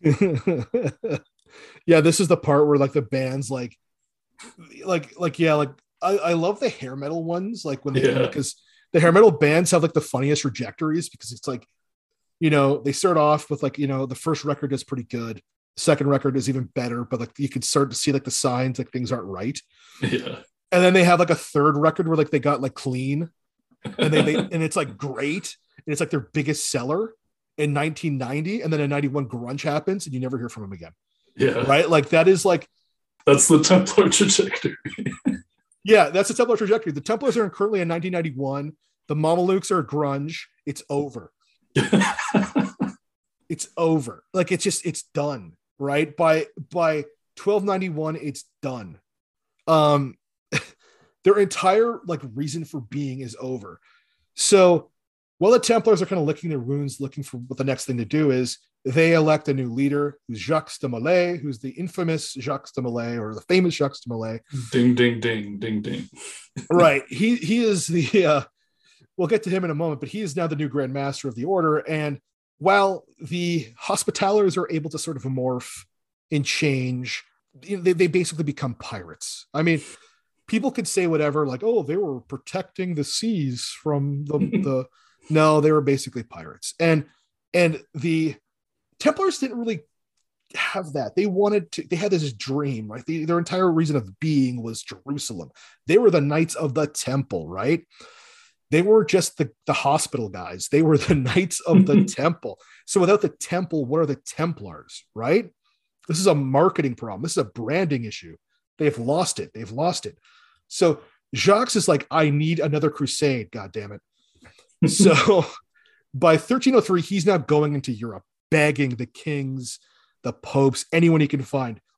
Yeah, this is the part where like the band's like, like, like yeah, like I, I love the hair metal ones, like when they yeah. because the hair metal bands have like the funniest trajectories because it's like, you know, they start off with like, you know, the first record is pretty good, second record is even better, but like you can start to see like the signs like things aren't right. Yeah. And then they have like a third record where like they got like clean, and they, they and it's like great, and it's like their biggest seller in nineteen ninety, and then in ninety-one grunge happens, and you never hear from them again. Yeah, right. Like that is like that's the Templar trajectory. Yeah, that's the Templar trajectory. The Templars are currently in nineteen ninety-one. The Mamelukes are grunge. It's over. It's over. Like it's just it's done. Right by by twelve ninety-one, it's done. Um. Their entire like reason for being is over. So while the Templars are kind of licking their wounds, looking for what the next thing to do is, they elect a new leader who's Jacques de Molay, who's the infamous Jacques de Molay, or the famous Jacques de Molay. Ding, ding, ding, ding, ding. Right. He he is the, uh, we'll get to him in a moment, but he is now the new Grand Master of the Order. And while the Hospitallers are able to sort of morph and change, they, they basically become pirates. I mean, people could say whatever, like, oh, they were protecting the seas from the, the no, they were basically pirates. And and the Templars didn't really have that. They wanted to, they had this dream, right? They, their entire reason of being was Jerusalem. They were the Knights of the Temple, right? They were just the, the hospital guys. They were the Knights of the Temple. So without the temple, what are the Templars, right? This is a marketing problem. This is a branding issue. They've lost it. They've lost it. So Jacques is like, I need another crusade, God damn it. So by thirteen oh three, he's now going into Europe, begging the kings, the popes, anyone he can find.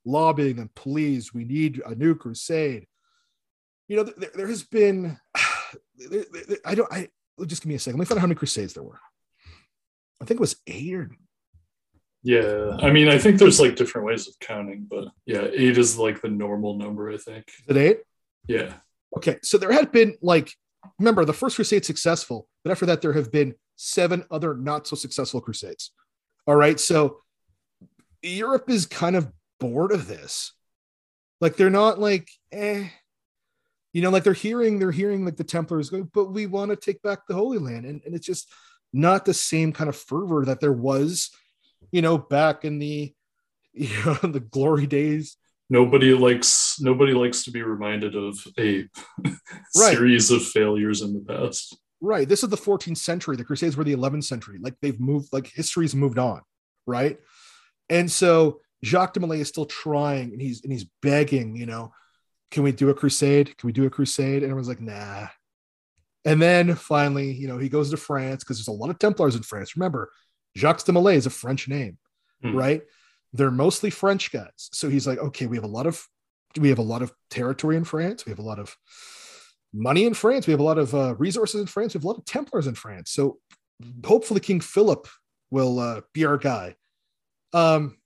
lobbying them, please, we need a new crusade. You know, there, there has been, there, there, I don't, I just give me a second. Let me find out how many crusades there were. I think it was eight or. Yeah. I mean, I think there's like different ways of counting, but yeah, eight is like the normal number, I think. Is it eight? Yeah. Okay. So there had been like, remember the first crusade successful, but after that, there have been seven other not so successful crusades. All right. So Europe is kind of bored of this. Like they're not like, eh, you know, like they're hearing, they're hearing like the Templars go, but we want to take back the Holy Land. And, and it's just not the same kind of fervor that there was, you know, back in the, you know, the glory days. Nobody likes, nobody likes to be reminded of a Right. series of failures in the past. Right. This is the fourteenth century. The Crusades were the eleventh century. Like they've moved, like history's moved on. Right. And so Jacques de Molay is still trying and he's, and he's begging, you know, can we do a crusade? Can we do a crusade? And everyone's like, nah. And then finally, you know, he goes to France because there's a lot of Templars in France. Remember, Jacques de Molay is a French name, Hmm. right? They're mostly French guys. So he's like, okay, we have a lot of, we have a lot of territory in France. We have a lot of money in France. We have a lot of uh, resources in France. We have a lot of Templars in France. So hopefully King Philip will uh, be our guy. Um,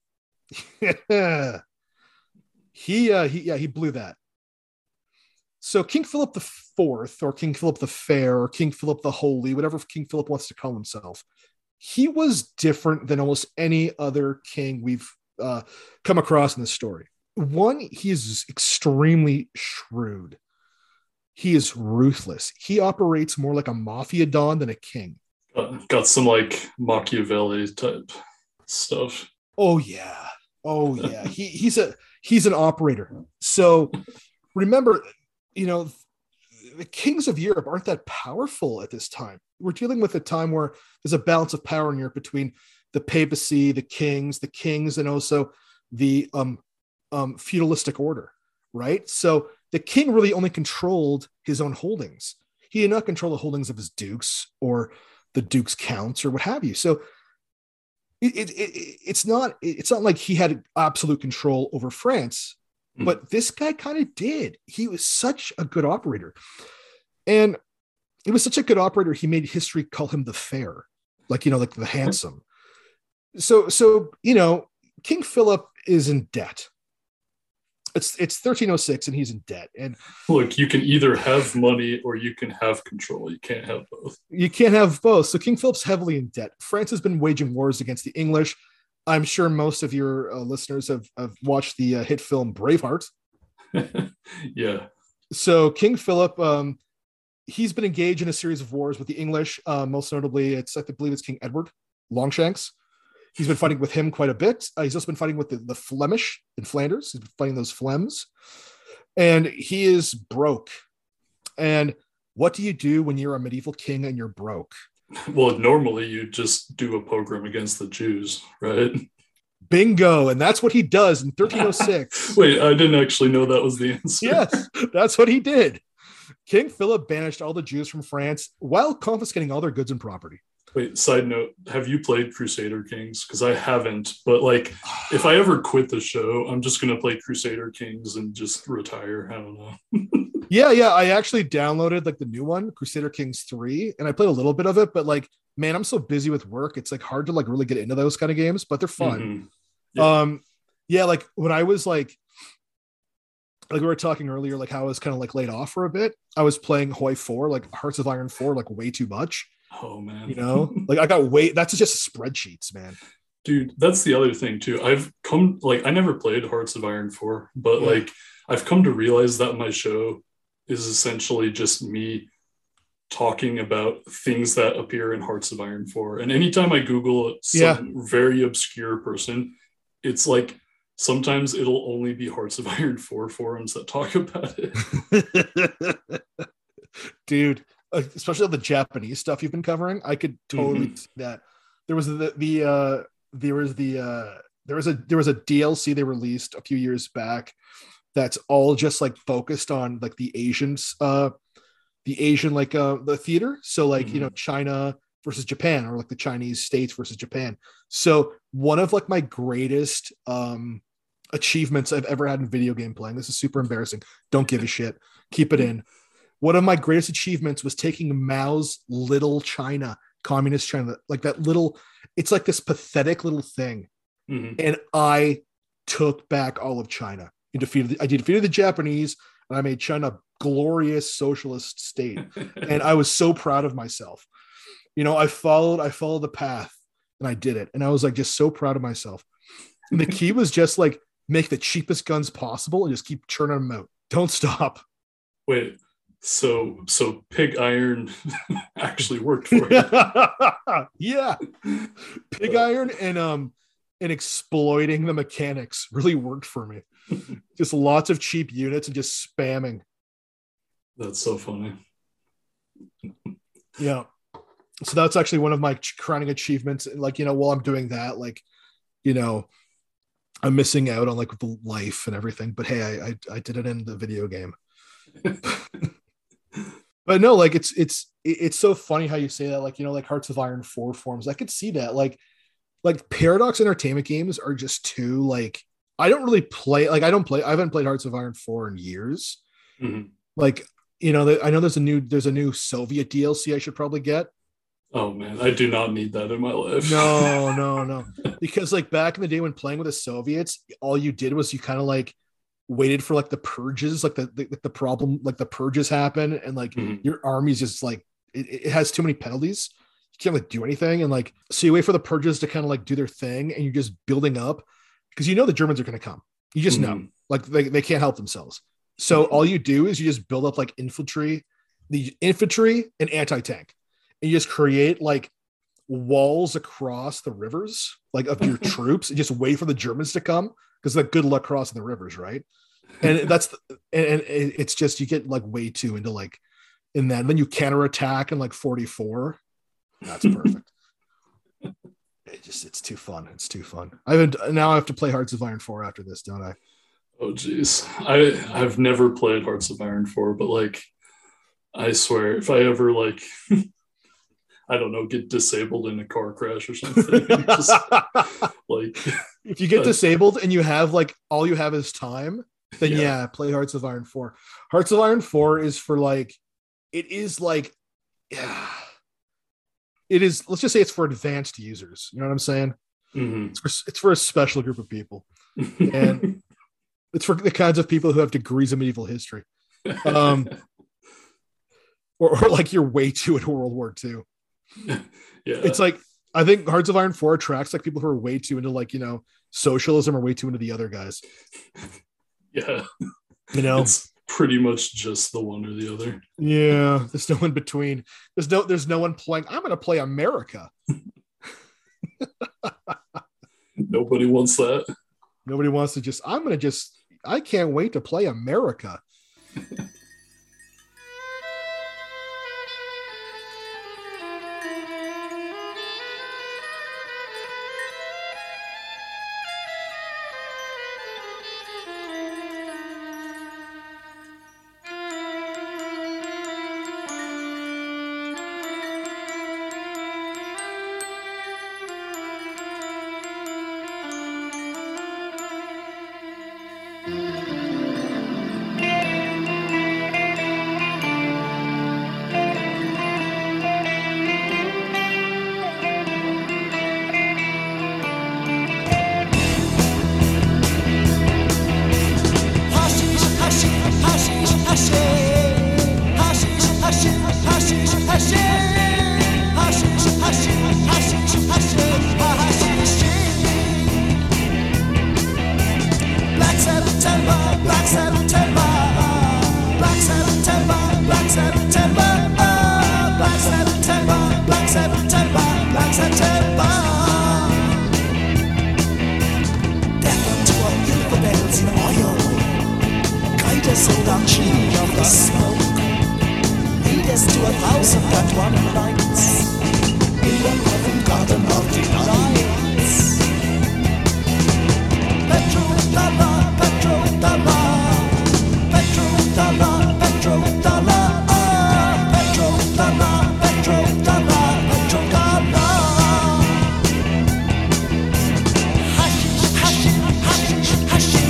he, uh, he, yeah, he blew that. So King Philip the Fourth, or King Philip the Fair, or King Philip the Holy, whatever King Philip wants to call himself, he was different than almost any other king we've uh, come across in this story. One, he is extremely shrewd. He is ruthless. He operates more like a mafia don than a king. Got, got some like Machiavelli type stuff. Oh yeah. Oh yeah. he he's a he's an operator. So remember, you know, the kings of Europe aren't that powerful at this time. We're dealing with a time where there's a balance of power in Europe between the papacy, the kings, the kings, and also the um, um, feudalistic order, right? So the king really only controlled his own holdings. He did not control the holdings of his dukes or the duke's counts or what have you. So it, it, it, it's not it's not like he had absolute control over France, Hmm. but this guy kind of did. He was such a good operator. And he was such a good operator, he made history call him the fair, like, you know, like the handsome. So, so, you know, King Philip is in debt. It's it's thirteen oh six and he's in debt. And Look, you can either have money or you can have control. You can't have both. you can't have both. So King Philip's heavily in debt. France has been waging wars against the English. I'm sure most of your uh, listeners have, have watched the uh, hit film Braveheart. Yeah. So King Philip, um, he's been engaged in a series of wars with the English. Uh, most notably, it's I believe it's King Edward Longshanks. He's been fighting with him quite a bit. Uh, he's also been fighting with the, the Flemish in Flanders. He's been fighting those Flems. And he is broke. And what do you do when you're a medieval king and you're broke? Well, normally you just do a pogrom against the Jews, right? Bingo. And that's what he does in thirteen oh six. Wait, I didn't actually know that was the answer. Yes, that's what he did. King Philip banished all the Jews from France while confiscating all their goods and property. Wait, side note, have you played Crusader Kings? Because I haven't, but like, if I ever quit the show, I'm just going to play Crusader Kings and just retire. I don't know. Yeah, yeah. I actually downloaded like the new one, Crusader Kings three, and I played a little bit of it, but like, man, I'm so busy with work. It's like hard to like really get into those kind of games, but they're fun. Mhm. Yeah. Um, yeah, like when I was like, like we were talking earlier, like how I was kind of like laid off for a bit. I was playing Hoi four, like Hearts of Iron four, like way too much. Oh, man. You know, like I got way. That's just spreadsheets, man. Dude, that's the other thing too. I've come, like, I never played Hearts of Iron four, but Yeah. like, I've come to realize that my show is essentially just me talking about things that appear in Hearts of Iron four. And anytime I Google some Yeah. very obscure person, it's like sometimes it'll only be Hearts of Iron four forums that talk about it. Dude, uh, especially all the Japanese stuff you've been covering, I could totally Mhm. see that. There was the the uh there was the uh there was a there was a D L C they released a few years back that's all just like focused on like the Asians uh the Asian like uh the theater. So like, you know, China versus Japan, or like the Chinese states versus Japan. So one of like my greatest um achievements I've ever had in video game playing. This is super embarrassing. Don't give a shit. Keep it in. One of my greatest achievements was taking Mao's little China, communist China, like that little, it's like this pathetic little thing. Mm-hmm. And I took back all of China. I defeated, I defeated the Japanese, and I made China a glorious socialist state. And I was so proud of myself. You know, I followed, I followed the path, and I did it. And I was like, just so proud of myself. And the key was just like, make the cheapest guns possible and just keep churning them out. Don't stop. Wait, so so pig iron actually worked for you? Yeah, pig iron and um and exploiting the mechanics really worked for me. Just lots of cheap units and just spamming. That's so funny. Yeah, so that's actually one of my crowning achievements. Like, you know, while I'm doing that, like, you know, I'm missing out on like the life and everything. But hey, I I, I did it in the video game. But no, like it's it's it's so funny how you say that, like, you know, like Hearts of Iron four forms. I could see that. Like like Paradox Entertainment games are just too, like, I don't really play, like I don't play, I haven't played Hearts of Iron four in years. Mm-hmm. Like, you know, I know there's a new there's a new Soviet D L C I should probably get. Oh man, I do not need that in my life. No, no, no. Because like back in the day when playing with the Soviets, all you did was you kind of like waited for like the purges, like the, the the problem, like the purges happen, and like mm-hmm. your army's just like it, it has too many penalties. You can't like do anything, and like so you wait for the purges to kind of like do their thing, and you're just building up because you know the Germans are going to come. You just mm-hmm. know, like they, they can't help themselves. So mm-hmm. all you do is you just build up like infantry, the infantry and anti-tank, and you just create like walls across the rivers, like of your troops, and just wait for the Germans to come. Because like good luck crossing the rivers, right? And that's the, and, and it's just you get like way too into like in that. And then you counterattack in like forty-four. That's perfect. It just it's too fun. It's too fun. I haven't now I have to play Hearts of Iron four after this, don't I? Oh geez. I I've never played Hearts of Iron four, but like I swear if I ever like I don't know, get disabled in a car crash or something. Just, like, if you get uh, disabled and you have like all you have is time, then yeah. yeah, play Hearts of Iron four. Hearts of Iron four is for like, it is like, yeah, it is. Let's just say it's for advanced users. You know what I'm saying? Mm-hmm. It's for it's for a special group of people, and it's for the kinds of people who have degrees of medieval history, um, or, or like you're way too into World War Two. Yeah, it's like I think Hearts of Iron four attracts like people who are way too into like, you know, socialism or way too into the other guys. Yeah, you know, it's pretty much just the one or the other. Yeah, there's no in between. There's no there's no one playing. I'm going to play America. Nobody wants that. Nobody wants to just. I'm going to just. I can't wait to play America. Hush,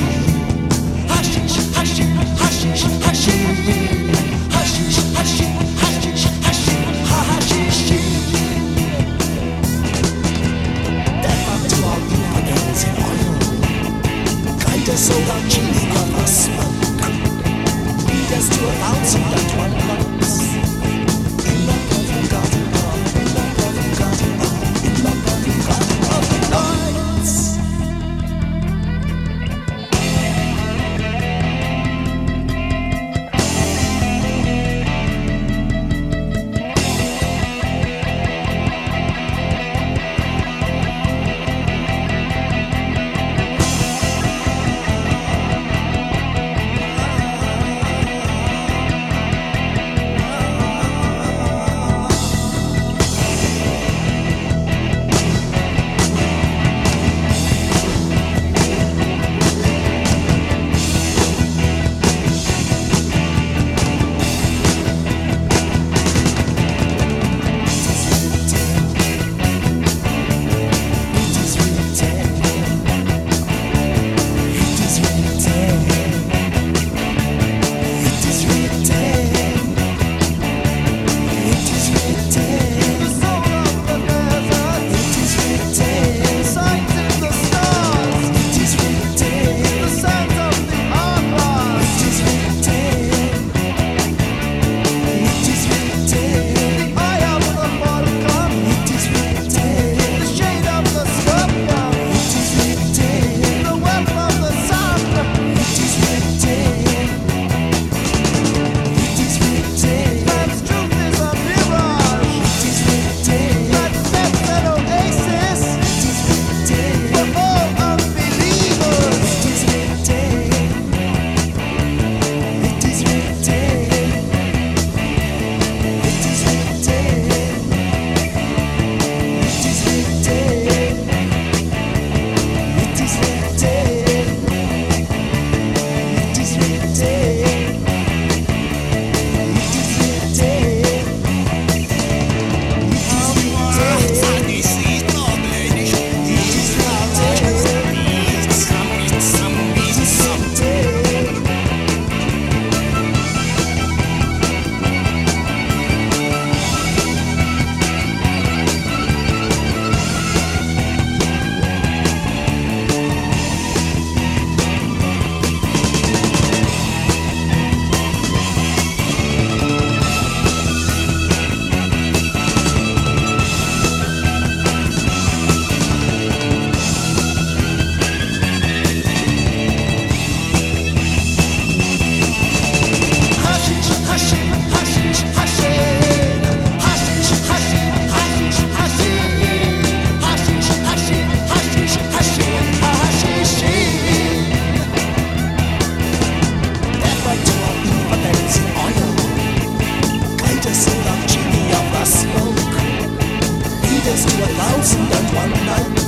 Here's to a thousand and one nights.